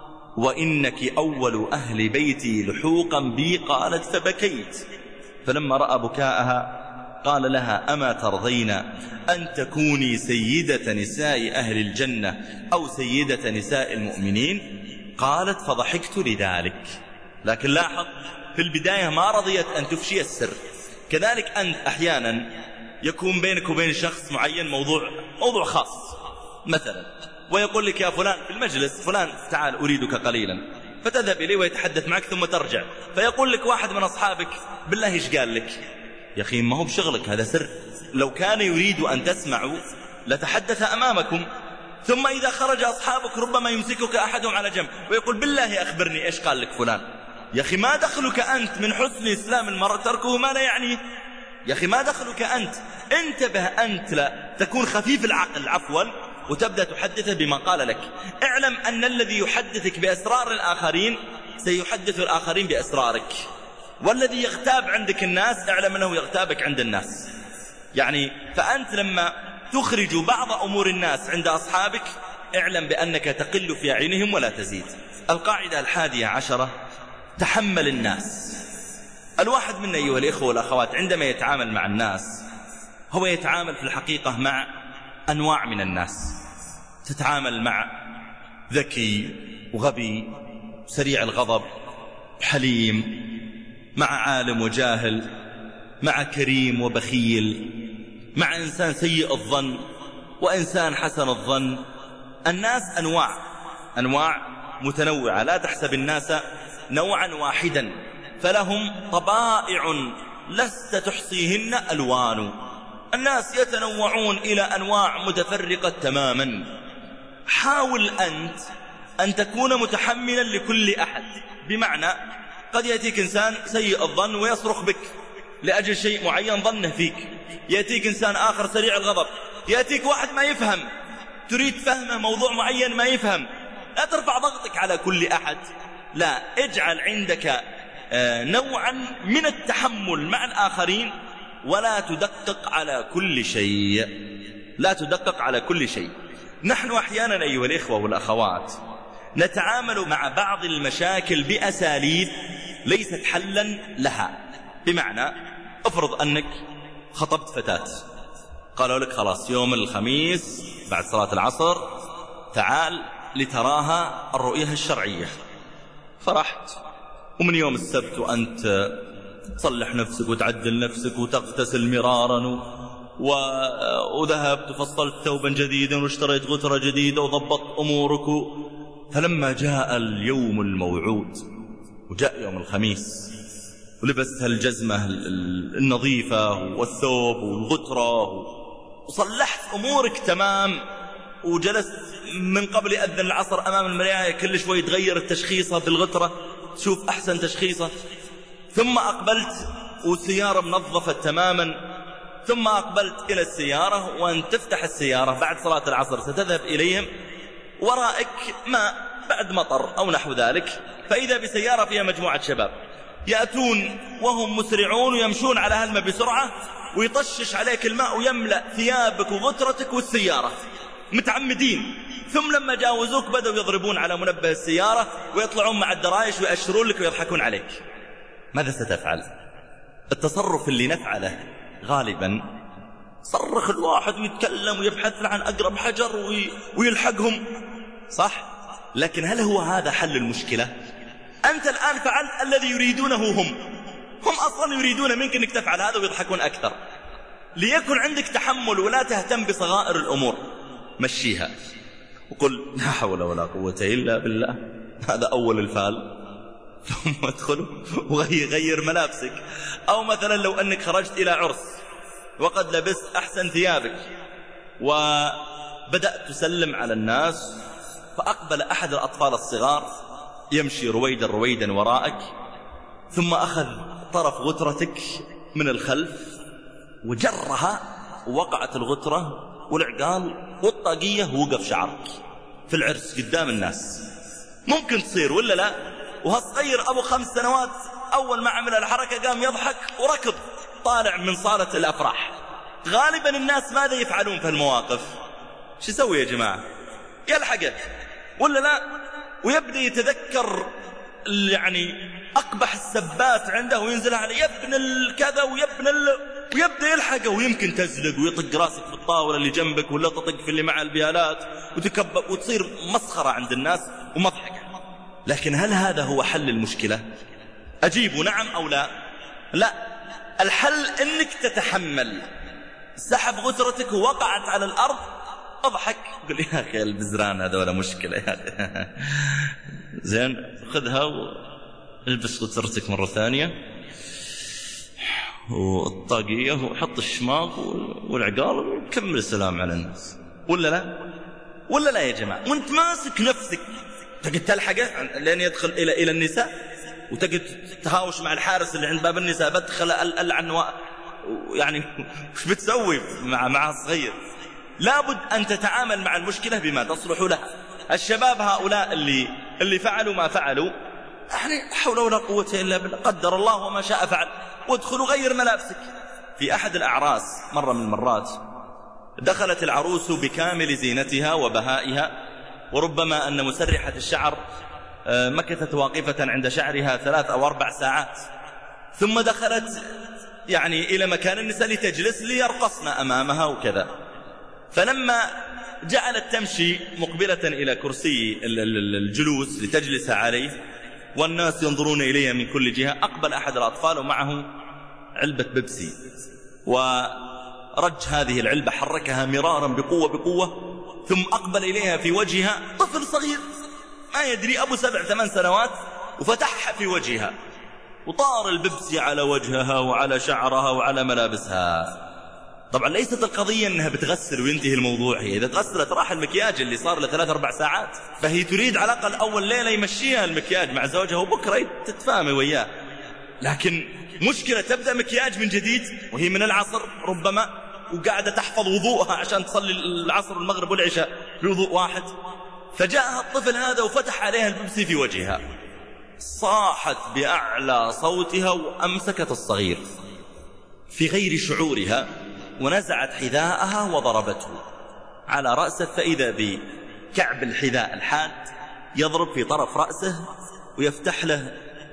وإنك أول أهل بيتي لحوقا بي. قالت فبكيت. فلما رأى بكاءها قال لها أما ترضين أن تكوني سيدة نساء أهل الجنة أو سيدة نساء المؤمنين؟ قالت فضحكت لذلك. لكن لاحظ في البداية ما رضيت أن تفشي السر. كذلك أنت أحيانا يكون بينك وبين شخص معين موضوع موضوع خاص مثلا، ويقول لك يا فلان في المجلس فلان تعال أريدك قليلا، فتذهب إليه ويتحدث معك ثم ترجع، فيقول لك واحد من أصحابك بالله إيش قال لك؟ يا أخي ما هو بشغلك، هذا سر، لو كان يريد أن تسمعوا لتحدث أمامكم. ثم إذا خرج أصحابك ربما يمسكك أحدهم على جنب ويقول بالله أخبرني إيش قال لك فلان. يا أخي ما دخلك أنت من حسن إسلام المرء تركه ما لا يعنيه. يا أخي ما دخلك أنت، انتبه أنت لا تكون خفيف العقل عفوا وتبدأ تحدثه بما قال لك. اعلم أن الذي يحدثك بأسرار الآخرين سيحدث الآخرين بأسرارك، والذي يغتاب عندك الناس اعلم أنه يغتابك عند الناس. يعني فأنت لما تخرج بعض أمور الناس عند أصحابك اعلم بأنك تقل في عينهم ولا تزيد. القاعدة الحادية عشرة تحمل الناس. الواحد منا أيها الإخوة والأخوات عندما يتعامل مع الناس هو يتعامل في الحقيقة مع أنواع من الناس. تتعامل مع ذكي وغبي، سريع الغضب، حليم، مع عالم وجاهل، مع كريم وبخيل، مع إنسان سيء الظن وإنسان حسن الظن. الناس أنواع أنواع متنوعة، لا تحسب الناس نوعا واحدا، فلهم طبائع لست تحصيهن ألوان. الناس يتنوعون إلى أنواع متفرقة تماما. حاول أنت أن تكون متحملا لكل أحد، بمعنى قد يأتيك إنسان سيء الظن ويصرخ بك لأجل شيء معين ظنه فيك، يأتيك إنسان آخر سريع الغضب، يأتيك واحد ما يفهم تريد فهمه موضوع معين ما يفهم. لا ترفع ضغطك على كل أحد، لا، اجعل عندك نوعا من التحمل مع الآخرين، ولا تدقق على كل شيء، لا تدقق على كل شيء. نحن أحيانا أيها الإخوة والأخوات نتعامل مع بعض المشاكل بأساليب ليست حلا لها. بمعنى افرض أنك خطبت فتاة، قالوا لك خلاص يوم الخميس بعد صلاة العصر تعال لتراها الرؤية الشرعية، فرحت، ومن يوم السبت وأنت تصلح نفسك وتعدل نفسك وتغتسل مرارا و... وذهبت وفصلت ثوبا جديدا واشتريت غترة جديدة وضبطت أمورك. فلما جاء اليوم الموعود وجاء يوم الخميس ولبست الجزمة النظيفة والثوب والغترة وصلحت أمورك تمام، وجلست من قبل أذن العصر أمام المراية كل شوي تغير التشخيصة بالغترة تشوف أحسن تشخيصة، ثم أقبلت والسيارة منظفة تماما، ثم أقبلت إلى السيارة وأن تفتح السيارة بعد صلاة العصر ستذهب إليهم، ورائك ماء بعد مطر أو نحو ذلك، فإذا بسيارة فيها مجموعة شباب يأتون وهم مسرعون ويمشون على هلمة بسرعة ويطشش عليك الماء ويملأ ثيابك وغترتك والسيارة متعمدين، ثم لما جاوزوك بدأوا يضربون على منبه السيارة ويطلعون مع الدرايش ويأشرون لك ويضحكون عليك. ماذا ستفعل؟ التصرف اللي نفعله غالبا صرخ الواحد ويتكلم ويبحث عن أقرب حجر وي... ويلحقهم، صح؟ لكن هل هو هذا حل المشكلة؟ أنت الآن فعلت الذي يريدونه هم هم أصلا يريدون منك أنك تفعل هذا ويضحكون أكثر. ليكن عندك تحمل ولا تهتم بصغائر الأمور، مشيها وقل لا حول ولا قوة إلا بالله، هذا أول الفال، ثم ادخل وغير ملابسك. أو مثلا لو أنك خرجت إلى عرس وقد لبست أحسن ثيابك وبدأت تسلم على الناس، فأقبل أحد الأطفال الصغار يمشي رويدا رويدا وراءك، ثم أخذ طرف غترتك من الخلف وجرها، ووقعت الغترة والعقال والطاقية ووقف شعرك في العرس قدام الناس. ممكن تصير ولا لا؟ وهالصغير أبو خمس سنوات أول ما عمل الحركة قام يضحك وركض طالع من صالة الأفراح. غالبا الناس ماذا يفعلون في المواقف؟ شو يسوي يا جماعة؟ يلحقه ولا لا؟ ويبدأ يتذكر يعني أقبح السبات عنده وينزل عليه يا ابن الكذا ويا ابن ال... ويبدأ يلحقه، ويمكن تزلق ويطق راسك في الطاولة اللي جنبك ولا تطق في اللي مع البيالات وتكبر وتصير مسخرة عند الناس ومضحكة. لكن هل هذا هو حل المشكلة؟ أجيب نعم أو لا؟ لا، الحل أنك تتحمل. سحب غترتك ووقعت على الأرض، أضحك قل يا أخي البزران هذا ولا مشكلة يا أخي زين، خذها والبس غترتك مرة ثانية والطاقية وحط الشماغ والعقال وكمل السلام على الناس. ولا لا؟ ولا لا يا جماعة؟ وانت ماسك نفسك تقعد تلحقه لين يدخل إلى إلى النساء، وتقعد تهاوش مع الحارس اللي عند باب النساء بدخل العن يعني وش بتسوي مع مع الصغير؟ لابد أن تتعامل مع المشكلة بما تصلح لها. الشباب هؤلاء اللي اللي فعلوا ما فعلوا، يعني حول ولا قوة إلا بالله، قدر الله وما شاء فعل، وادخلوا غير ملابسك. في أحد الأعراس مرة من المرات دخلت العروس بكامل زينتها وبهائها، وربما أن مسرحة الشعر مكثت واقفة عند شعرها ثلاث أو أربع ساعات، ثم دخلت يعني إلى مكان النساء لتجلس ليرقصن أمامها وكذا. فلما جعلت تمشي مقبلة إلى كرسي الجلوس لتجلس عليه والناس ينظرون إليها من كل جهة، أقبل أحد الأطفال ومعه علبة بيبسي، ورج هذه العلبة حركها مرارا بقوة بقوة، ثم أقبل إليها في وجهها طفل صغير ما يدري أبو سبع ثمان سنوات، وفتحها في وجهها وطار البيبسي على وجهها وعلى شعرها وعلى ملابسها. طبعا ليست القضية أنها بتغسل وينتهي الموضوع، هي إذا تغسلت راح المكياج اللي صار لثلاث أربع ساعات، فهي تريد على الأقل أول ليلة يمشيها المكياج مع زوجها وبكرة تتفاهمي وياه. لكن مشكلة تبدأ مكياج من جديد وهي من العصر ربما، وقاعدة تحفظ وضوءها عشان تصلي العصر والمغرب والعشاء بوضوء واحد. فجاءها الطفل هذا وفتح عليها البيبسي في وجهها، صاحت بأعلى صوتها وأمسكت الصغير في غير شعورها ونزعت حذاءها وضربته على رأسه، فإذا بكعب الحذاء الحاد يضرب في طرف رأسه ويفتح له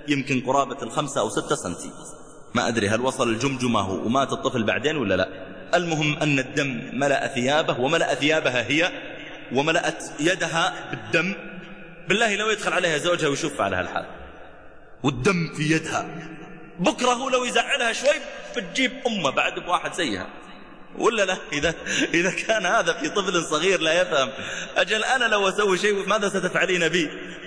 يمكن قرابة الخمسة أو ستة سنتي، ما أدري هل وصل الجمجمة ومات الطفل بعدين ولا لا. المهم أن الدم ملأ ثيابه وملأ ثيابها هي وملأت يدها بالدم. بالله لو يدخل عليها زوجها ويشوف على هالحال والدم في يدها، بكرة هو لو يزعلها شوي بتجيب أمه بعد بواحد زيها ولا لا. إذا, إذا كان هذا في طفل صغير لا يفهم، أجل أنا لو أسوي شيء ماذا ستفعلين بي؟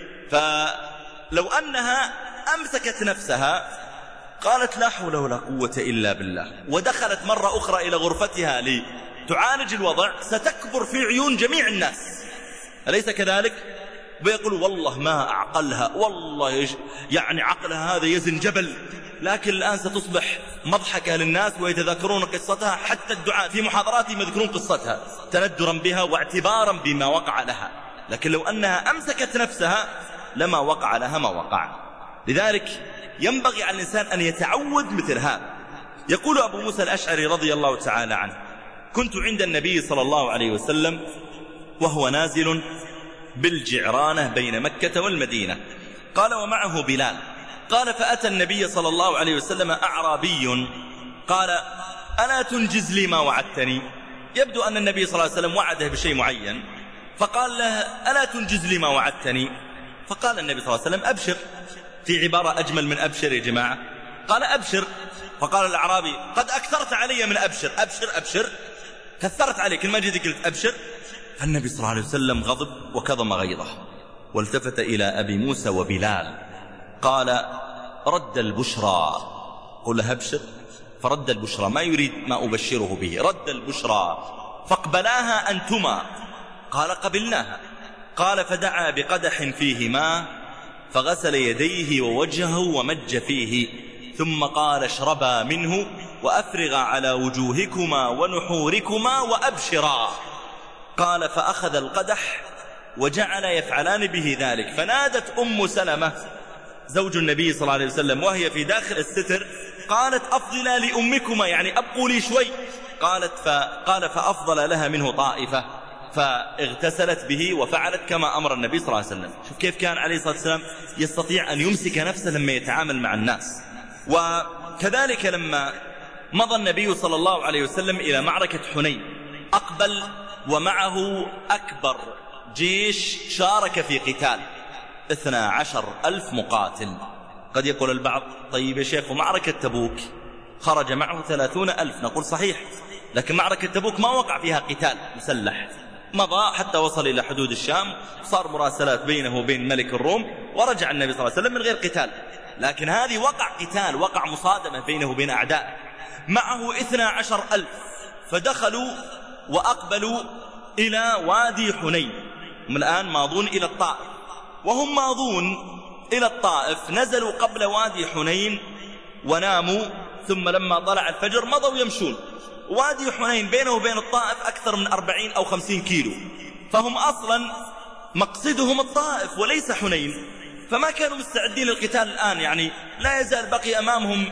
فلو أنها أمسكت نفسها قالت لا حول ولا قوة إلا بالله ودخلت مرة أخرى إلى غرفتها لتعالج الوضع، ستكبر في عيون جميع الناس، أليس كذلك؟ ويقول والله ما أعقلها، والله يعني عقلها هذا يزن جبل. لكن الآن ستصبح مضحكة للناس ويتذكرون قصتها، حتى الدعاء في محاضراتهم يذكرون قصتها تندرا بها واعتبارا بما وقع لها. لكن لو أنها أمسكت نفسها لما وقع لها ما وقع. لذلك ينبغي على الإنسان أن يتعود مثل هذا. يقول أبو موسى الأشعري رضي الله تعالى عنه: كنت عند النبي صلى الله عليه وسلم وهو نازل بالجعرانة بين مكة والمدينة، قال ومعه بلال، قال فأتى النبي صلى الله عليه وسلم أعرابي قال ألا تنجز لي ما وعدتني؟ يبدو أن النبي صلى الله عليه وسلم وعده بشيء معين، فقال له ألا تنجز لي ما وعدتني؟ فقال النبي صلى الله عليه وسلم أبشر. في عبارة أجمل من أبشر يا جماعة، قال أبشر. فقال الأعرابي قد أكثرت علي من أبشر. أبشر أبشر كثرت عليك، كل ما جيت قلت أبشر. فالنبي صلى الله عليه وسلم غضب وكظم غيظه والتفت إلى أبي موسى وبلال قال رد البشرى، قل له أبشر، فرد البشرى، ما يريد ما أبشره به، رد البشرى فاقبلاها أنتما، قال قبلناها. قال فدعا بقدح فيه ماء فغسل يديه ووجهه ومج فيه، ثم قال اشربا منه وأفرغا على وجوهكما ونحوركما وأبشرا. قال فأخذ القدح وجعل يفعلان به ذلك. فنادت أم سلمة زوج النبي صلى الله عليه وسلم وهي في داخل الستر قالت أفضلا لأمكما، يعني أبقوا لي شوي. قالت فقال فأفضل لها منه طائفة فاغتسلت به وفعلت كما أمر النبي صلى الله عليه وسلم. شوف كيف كان عليه الصلاة والسلام يستطيع أن يمسك نفسه لما يتعامل مع الناس. وكذلك لما مضى النبي صلى الله عليه وسلم إلى معركة حنين أقبل ومعه أكبر جيش شارك في قتال اثنى عشر ألف مقاتل. قد يقول البعض طيب يا شيخ ومعركة تبوك خرج معه ثلاثون ألف، نقول صحيح، لكن معركة تبوك ما وقع فيها قتال مسلح، مضى حتى وصل إلى حدود الشام، صار مراسلات بينه وبين ملك الروم ورجع النبي صلى الله عليه وسلم من غير قتال. لكن هذه وقع قتال، وقع مصادمة بينه وبين أعداء، معه اثنى عشر ألف. فدخلوا وأقبلوا إلى وادي حنين، هم الآن ماضون إلى الطائف، وهم ماضون إلى الطائف نزلوا قبل وادي حنين وناموا، ثم لما طلع الفجر مضوا يمشون. وادي حنين بينه وبين الطائف أكثر من أربعين أو خمسين كيلو، فهم أصلا مقصدهم الطائف وليس حنين، فما كانوا مستعدين للقتال الآن، يعني لا يزال بقي أمامهم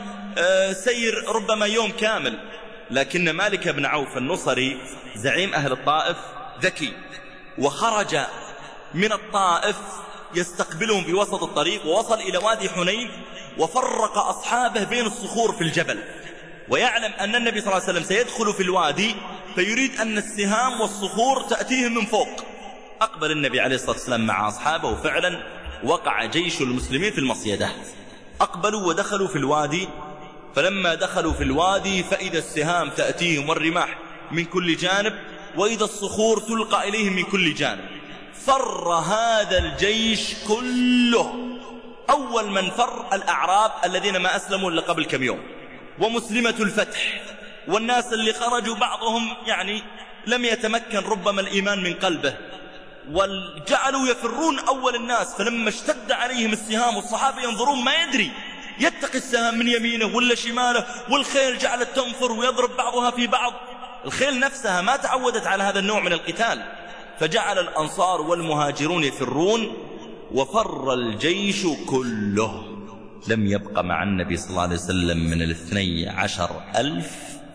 سير ربما يوم كامل. لكن مالك بن عوف النصري زعيم أهل الطائف ذكي، وخرج من الطائف يستقبلهم في وسط الطريق، ووصل إلى وادي حنين وفرق أصحابه بين الصخور في الجبل، ويعلم أن النبي صلى الله عليه وسلم سيدخل في الوادي، فيريد أن السهام والصخور تأتيهم من فوق. أقبل النبي عليه الصلاة والسلام مع أصحابه، وفعلا وقع جيش المسلمين في المصيدة. أقبلوا ودخلوا في الوادي، فلما دخلوا في الوادي فإذا السهام تأتيهم والرماح من كل جانب، وإذا الصخور تلقى إليهم من كل جانب. فر هذا الجيش كله. أول من فر الأعراب الذين ما أسلموا إلا قبل كم يوم، ومسلمة الفتح، والناس اللي خرجوا بعضهم يعني لم يتمكن ربما الإيمان من قلبه، وجعلوا يفرون أول الناس. فلما اشتد عليهم السهام والصحابة ينظرون ما يدري يتقي السهام من يمينه ولا شماله، والخيل جعلت تنفر ويضرب بعضها في بعض. الخيل نفسها ما تعودت على هذا النوع من القتال، فجعل الأنصار والمهاجرون يفرون، وفر الجيش كله. لم يبق مع النبي صلى الله عليه وسلم من الاثني عشر ألف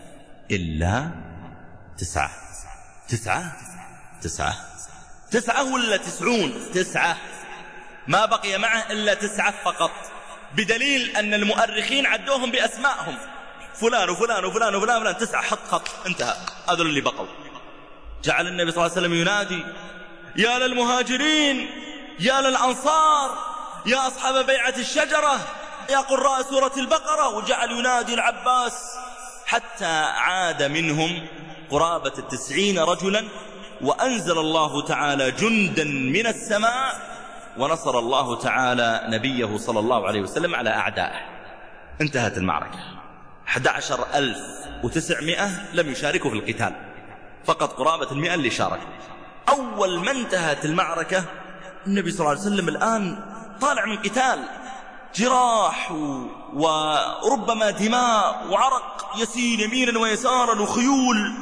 إلا تسعة. تسعة تسعة تسعة ولا تسعون؟ تسعة، ما بقي معه إلا تسعة فقط. بدليل أن المؤرخين عدوهم بأسمائهم، فلان وفلان وفلان وفلان وفلان، تسعة، حط خط، انتهى، هذول اللي بقوا. جعل النبي صلى الله عليه وسلم ينادي: يا للمهاجرين، يا للأنصار، يا أصحاب بيعة الشجرة، يا قراء سورة البقرة، وجعل ينادي العباس حتى عاد منهم قرابة التسعين رجلا، وأنزل الله تعالى جندا من السماء، ونصر الله تعالى نبيه صلى الله عليه وسلم على أعدائه. انتهت المعركة. أحد عشر ألف وتسعمائة لم يشاركوا في القتال، فقط قرابة المئة اللي شاركوا. أول ما انتهت المعركة النبي صلى الله عليه وسلم الآن طالع من قتال، جراح وربما دماء وعرق يسيل يمينا ويسارا، وخيول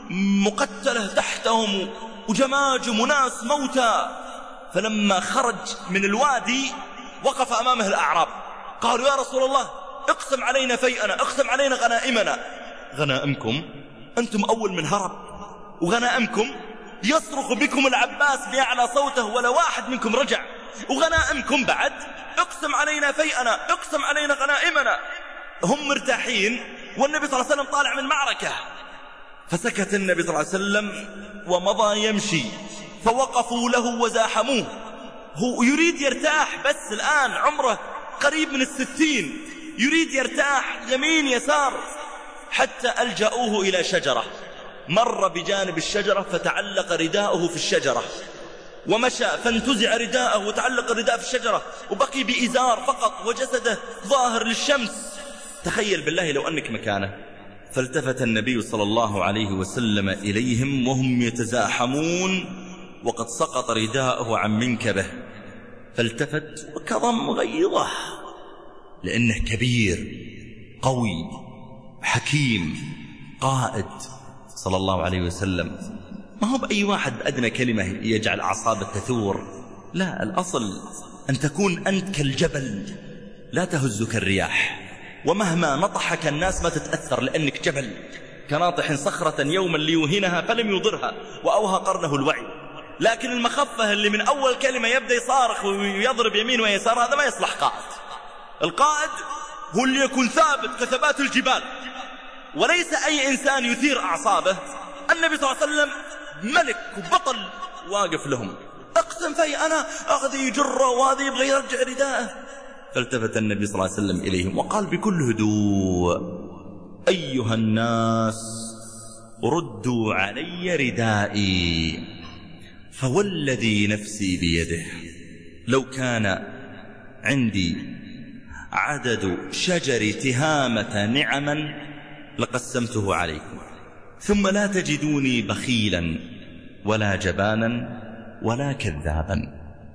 مقتلة تحتهم، وجماجم وناس موتى. فلما خرج من الوادي وقف أمامه الأعراب، قالوا: يا رسول الله، اقسم علينا فيئنا، اقسم علينا غنائمنا. غنائمكم؟ أنتم أول من هرب، وغنائمكم يصرخ بكم العباس بأعلى صوته ولا واحد منكم رجع، وغنائمكم بعد، اقسم علينا فيئنا، اقسم علينا غنائمنا. هم مرتاحين والنبي صلى الله عليه وسلم طالع من معركة. فسكت النبي صلى الله عليه وسلم ومضى يمشي، فوقفوا له وزاحموه. هو يريد يرتاح، بس الآن عمره قريب من الستين، يريد يرتاح يمين يسار، حتى ألجأوه إلى شجرة. مر بجانب الشجرة فتعلق رداءه في الشجرة، ومشى فانتزع رداءه وتعلق الرداء في الشجرة، وبقي بإزار فقط وجسده ظاهر للشمس. تخيل بالله لو أنك مكانه. فالتفت النبي صلى الله عليه وسلم إليهم وهم يتزاحمون وقد سقط رداءه عن منكبه، فالتفت وكظم غيظه، لأنه كبير قوي حكيم قائد صلى الله عليه وسلم. ما هو بأي واحد بأدنى كلمة يجعل أعصابه تثور، لا، الأصل أن تكون أنت كالجبل لا تهزك الرياح، ومهما نطحك الناس ما تتأثر لأنك جبل، كناطح صخرة يوما ليوهنها فلم يضرها وأوهى قرنه الوعي. لكن المخفة اللي من أول كلمة يبدأ يصارخ ويضرب يمين ويسار، هذا ما يصلح قائد. القائد هو اللي يكون ثابت كثبات الجبال، وليس أي إنسان يثير أعصابه. النبي صلى الله عليه وسلم ملك وبطل واقف لهم، أقسم في أنا أخذ يجره وهذا يبغى يرجع رداءه. فالتفت النبي صلى الله عليه وسلم إليهم وقال بكل هدوء: أيها الناس، ردوا علي ردائي، فوالذي نفسي بيده لو كان عندي عدد شجر تهامة نعما لقسمته عليكم، ثم لا تجدوني بخيلا ولا جبانا ولا كذابا.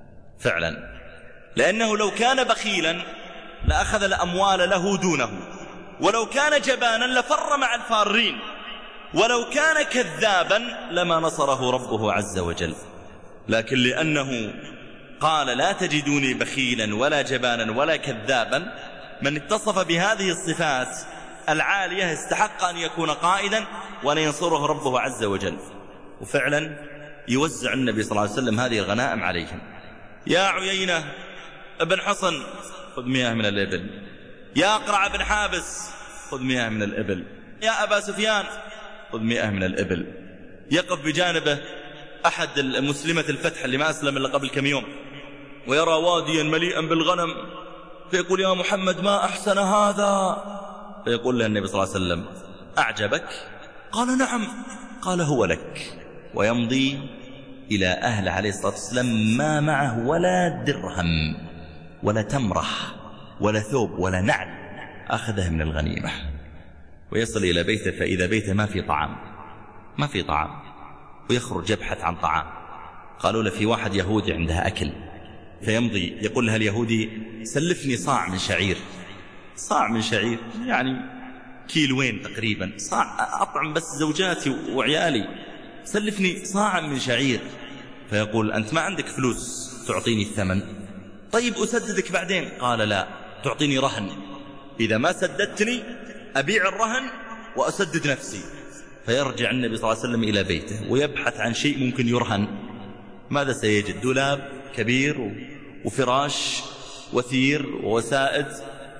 فعلا، لأنه لو كان بخيلا لأخذ الأموال له دونه، ولو كان جبانا لفر مع الفارين، ولو كان كذابا لما نصره ربه عز وجل. لكن لأنه قال لا تجدوني بخيلا ولا جبانا ولا كذابا، من اتصف بهذه الصفات العالية استحق أن يكون قائدا ولينصره ربه عز وجل. وفعلا يوزع النبي صلى الله عليه وسلم هذه الغنائم عليهم. يا عيينة ابن حصن خذ مياه من الإبل، يا قرع بن حابس خذ مياه من الإبل، يا أبا سفيان خذ مياه من الإبل. يقف بجانبه أحد المسلمة الفتح اللي ما أسلم إلا قبل كم يوم، ويرى واديا مليئا بالغنم، فيقول: يا محمد ما أحسن هذا. فيقول له النبي صلى الله عليه وسلم: أعجبك؟ قال: نعم. قال: هو لك. ويمضي إلى أهل عليه الصلاة والسلام ما معه ولا درهم ولا تمرة ولا ثوب ولا نعل، أخذه من الغنيمة. ويصل إلى بيته فإذا بيته ما في طعام، ما في طعام، ويخرج يبحث عن طعام. قالوا له: في واحد يهودي عندها أكل. فيمضي يقول لها اليهودي: سلفني صاع من شعير. صاع من شعير يعني كيلوين تقريبا، صاع أطعم بس زوجاتي وعيالي، سلفني صاعا من شعير. فيقول: أنت ما عندك فلوس تعطيني الثمن؟ طيب أسددك بعدين. قال: لا، تعطيني رهن، إذا ما سددتني أبيع الرهن وأسدد نفسي. فيرجع النبي صلى الله عليه وسلم إلى بيته ويبحث عن شيء ممكن يرهن. ماذا سيجد؟ دولاب كبير وفراش وثير ووسائد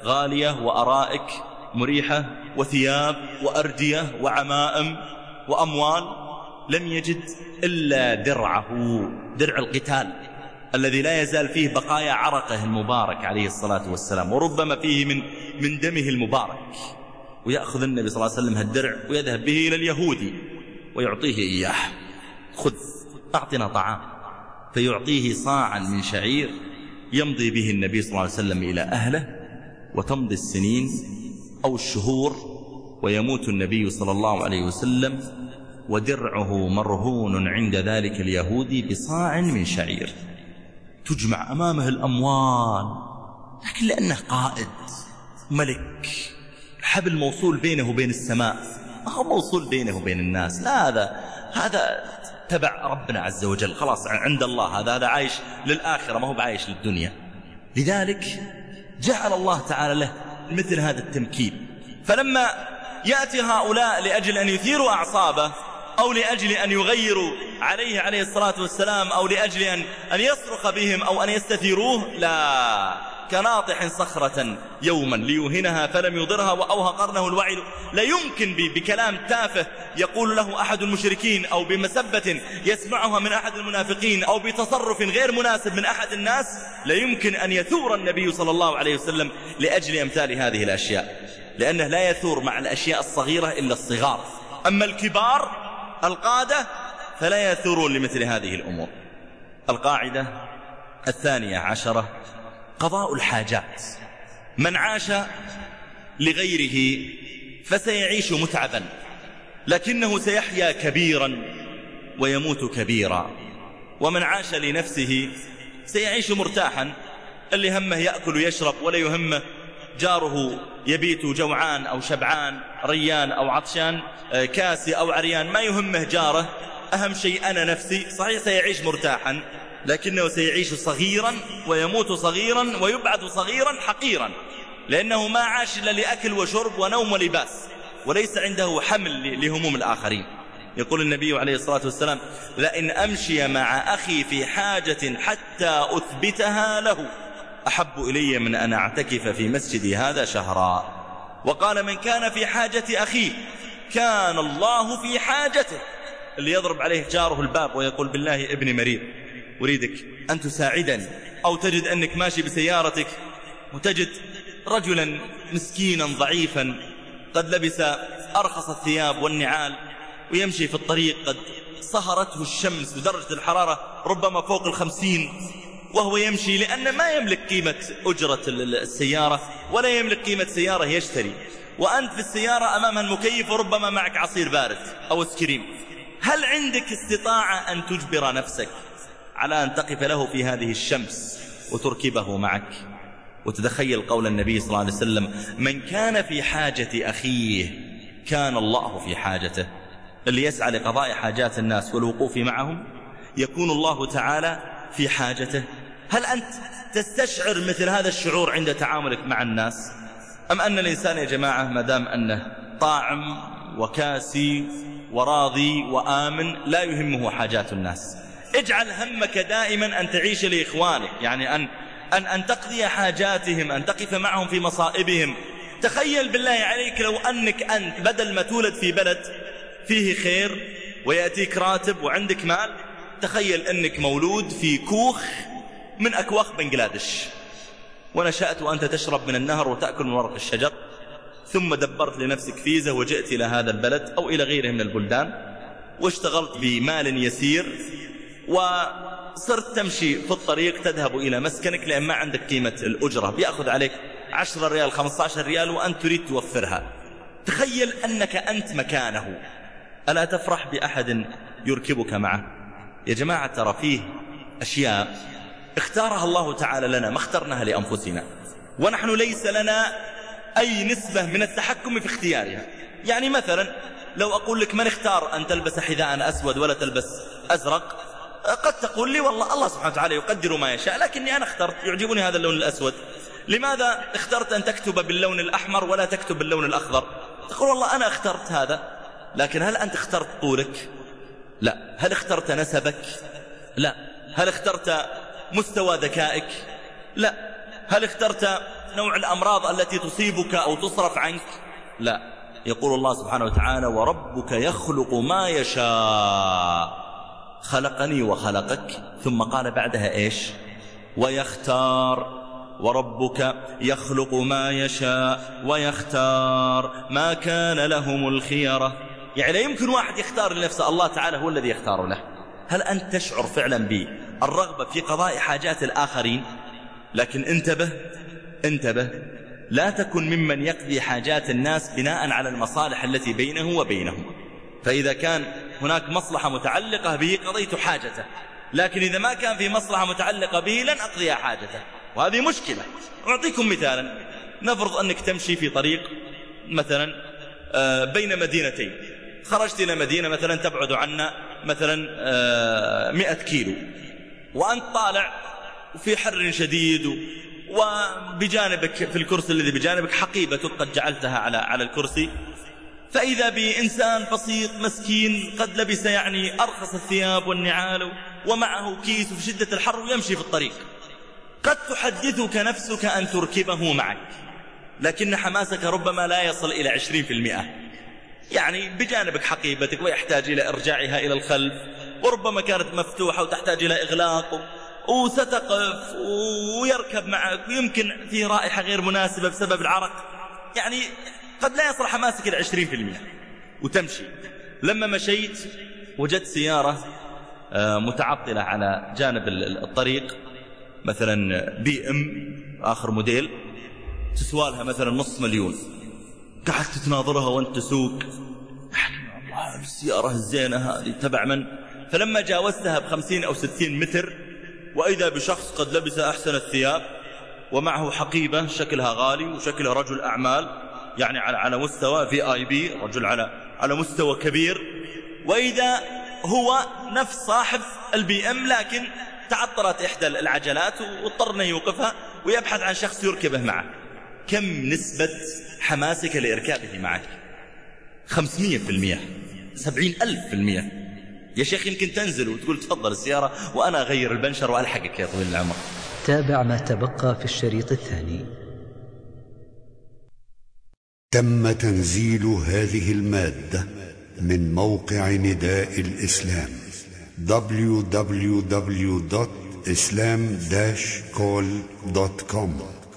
غالية وأرائك مريحة وثياب وأردية وعمائم وأموال، لم يجد إلا درعه، درع القتال الذي لا يزال فيه بقايا عرقه المبارك عليه الصلاة والسلام، وربما فيه من من دمه المبارك. ويأخذ النبي صلى الله عليه وسلم هالدرع ويذهب به إلى اليهودي ويعطيه إياه، خذ أعطنا طعام، فيعطيه صاعا من شعير يمضي به النبي صلى الله عليه وسلم إلى أهله، وتمضي السنين أو الشهور ويموت النبي صلى الله عليه وسلم ودرعه مرهون عند ذلك اليهودي بصاع من شعير. تجمع أمامه الأموال، لكن لأنه قائد ملك، الحبل موصول بينه وبين السماء، ما هو موصول بينه وبين الناس، لا، هذا هذا تبع ربنا عز وجل، خلاص عند الله، هذا هذا عايش للآخرة، ما هو بعايش للدنيا. لذلك جعل الله تعالى له مثل هذا التمكين. فلما يأتي هؤلاء لأجل أن يثيروا أعصابه، أو لأجل أن يغيروا عليه عليه الصلاة والسلام، أو لأجل أن, أن يصرخ بهم أو أن يستثيروه، لا، كناطح صخرة يوما ليوهنها فلم يضرها وأوهى قرنه الوعي. لا يمكن بكلام تافه يقول له أحد المشركين، أو بمسبة يسمعها من أحد المنافقين، أو بتصرف غير مناسب من أحد الناس، لا يمكن أن يثور النبي صلى الله عليه وسلم لأجل أمثال هذه الأشياء، لأنه لا يثور مع الأشياء الصغيرة إلا الصغار. أما الكبار القادة فلا يثورون لمثل هذه الأمور. القاعدة الثانية عشرة: قضاء الحاجات. من عاش لغيره فسيعيش متعبا، لكنه سيحيا كبيرا ويموت كبيرا. ومن عاش لنفسه سيعيش مرتاحا، اللي همه يأكل ويشرب ولا يهمه جاره يبيت جوعان أو شبعان، ريان أو عطشان، كاسي أو عريان، ما يهمه جاره، أهم شيء أنا نفسي. صحيح سيعيش مرتاحا، لكنه سيعيش صغيرا ويموت صغيرا ويبعث صغيرا حقيرا، لأنه ما عاش إلا لأكل وشرب ونوم ولباس، وليس عنده حمل لهموم الآخرين. يقول النبي عليه الصلاة والسلام: لئن أمشي مع أخي في حاجة حتى أثبتها له أحب إلي من أن أعتكف في مسجدي هذا شهرا. وقال: من كان في حاجة أخيه كان الله في حاجته. اللي يضرب عليه جاره الباب ويقول: بالله ابني مريض، أريدك أن تساعدني، أو تجد أنك ماشي بسيارتك وتجد رجلا مسكينا ضعيفا قد لبس أرخص الثياب والنعال ويمشي في الطريق، قد صهرته الشمس بدرجة الحرارة ربما فوق الخمسين، وهو يمشي لأن ما يملك قيمة أجرة السيارة ولا يملك قيمة سيارة يشتري، وأنت في السيارة أمامها المكيف وربما معك عصير بارد أو اسكريم. هل عندك استطاعة أن تجبر نفسك على أن تقف له في هذه الشمس وتركبه معك؟ وتتخيل قول النبي صلى الله عليه وسلم: من كان في حاجة أخيه كان الله في حاجته. اللي يسعى لقضاء حاجات الناس والوقوف معهم يكون الله تعالى في حاجته. هل أنت تستشعر مثل هذا الشعور عند تعاملك مع الناس؟ أم أن الإنسان يا جماعة ما دام أنه طاعم وكاسي وراضي وآمن لا يهمه حاجات الناس؟ اجعل همك دائما أن تعيش لإخوانك، يعني أن, أن, أن تقضي حاجاتهم، أن تقف معهم في مصائبهم. تخيل بالله عليك لو أنك أنت بدل ما تولد في بلد فيه خير ويأتيك راتب وعندك مال، تخيل أنك مولود في كوخ من أكواخ بنغلاديش، ونشأت وأنت تشرب من النهر وتأكل من ورق الشجر، ثم دبرت لنفسك فيزا وجئت إلى هذا البلد أو إلى غيره من البلدان، واشتغلت بمال يسير، وصرت تمشي في الطريق تذهب إلى مسكنك لأن ما عندك قيمة الأجرة، بيأخذ عليك عشرة ريال خمسة عشر ريال وأنت تريد توفرها. تخيل أنك أنت مكانه، ألا تفرح بأحد يركبك معه؟ يا جماعة ترى فيه أشياء اختارها الله تعالى لنا، ما اخترناها لأنفسنا، ونحن ليس لنا أي نسبة من التحكم في اختيارها. يعني مثلا لو أقول لك من اختار أن تلبس حذاء أسود ولا تلبس أزرق، قد تقول لي والله الله سبحانه وتعالى يقدر ما يشاء، لكني أنا اخترت، يعجبني هذا اللون الأسود. لماذا اخترت أن تكتب باللون الأحمر ولا تكتب باللون الأخضر؟ تقول والله أنا اخترت هذا. لكن هل أنت اخترت طولك؟ لا. هل اخترت نسبك؟ لا. هل اخترت مستوى ذكائك؟ لا. هل اخترت نوع الأمراض التي تصيبك أو تصرف عنك؟ لا. يقول الله سبحانه وتعالى وربك يخلق ما يشاء خلقني وخلقك، ثم قال بعدها إيش؟ ويختار. وربك يخلق ما يشاء ويختار ما كان لهم الخيرة. يعني لا يمكن واحد يختار لنفسه، الله تعالى هو الذي يختار له. هل أنت تشعر فعلا بالرغبة في قضاء حاجات الآخرين؟ لكن انتبه انتبه لا تكن ممن يقضي حاجات الناس بناء على المصالح التي بينه وبينهم. فإذا كان هناك مصلحة متعلقة به قضيت حاجته، لكن إذا ما كان في مصلحة متعلقة به لن أقضي حاجته، وهذه مشكلة. أعطيكم مثالا. نفرض أنك تمشي في طريق مثلا بين مدينتين، خرجت إلى مدينة مثلا تبعد عنا مثلا مئة كيلو، وأنت طالع في حر شديد، وبجانبك في الكرسي الذي بجانبك حقيبتك قد جعلتها على على الكرسي، فإذا بإنسان بسيط مسكين قد لبس يعني أرخص الثياب والنعال ومعه كيس في شدة الحر ويمشي في الطريق. قد تحدثك نفسك أن تركبه معك، لكن حماسك ربما لا يصل إلى عشرين في المئة. يعني بجانبك حقيبتك ويحتاج إلى إرجاعها إلى الخلف، وربما كانت مفتوحة وتحتاج إلى إغلاق، وستقف ويركب معك، ويمكن في رائحة غير مناسبة بسبب العرق. يعني قد لا يصل حماسك إلى عشرين في المئة وتمشي. لما مشيت وجدت سيارة متعطلة على جانب الطريق، مثلا بي ام آخر موديل، تسوالها مثلا نص مليون. قعدت تتناظرها وانت تسوق، الله السيارة الزينة هذه تبع من؟ فلما جاوزتها بخمسين أو ستين متر، وإذا بشخص قد لبس أحسن الثياب ومعه حقيبة شكلها غالي وشكلها رجل أعمال، يعني على على مستوى في آي بي، رجل على على مستوى كبير، وإذا هو نفس صاحب البي ام، لكن تعطلت إحدى العجلات واضطر أن يوقفها ويبحث عن شخص يركبه معه. كم نسبة حماسك لإركابه معك؟ خمسمية في المئة، سبعين ألف في المئة. يا شيخ يمكن تنزل وتقول تفضل السيارة وأنا أغير البنشر وألحقك يا طويل العمر. تابع ما تبقى في الشريط الثاني. تم تنزيل هذه المادة من موقع نداء الإسلام دبليو دبليو دبليو دوت إسلام داش كول دوت كوم.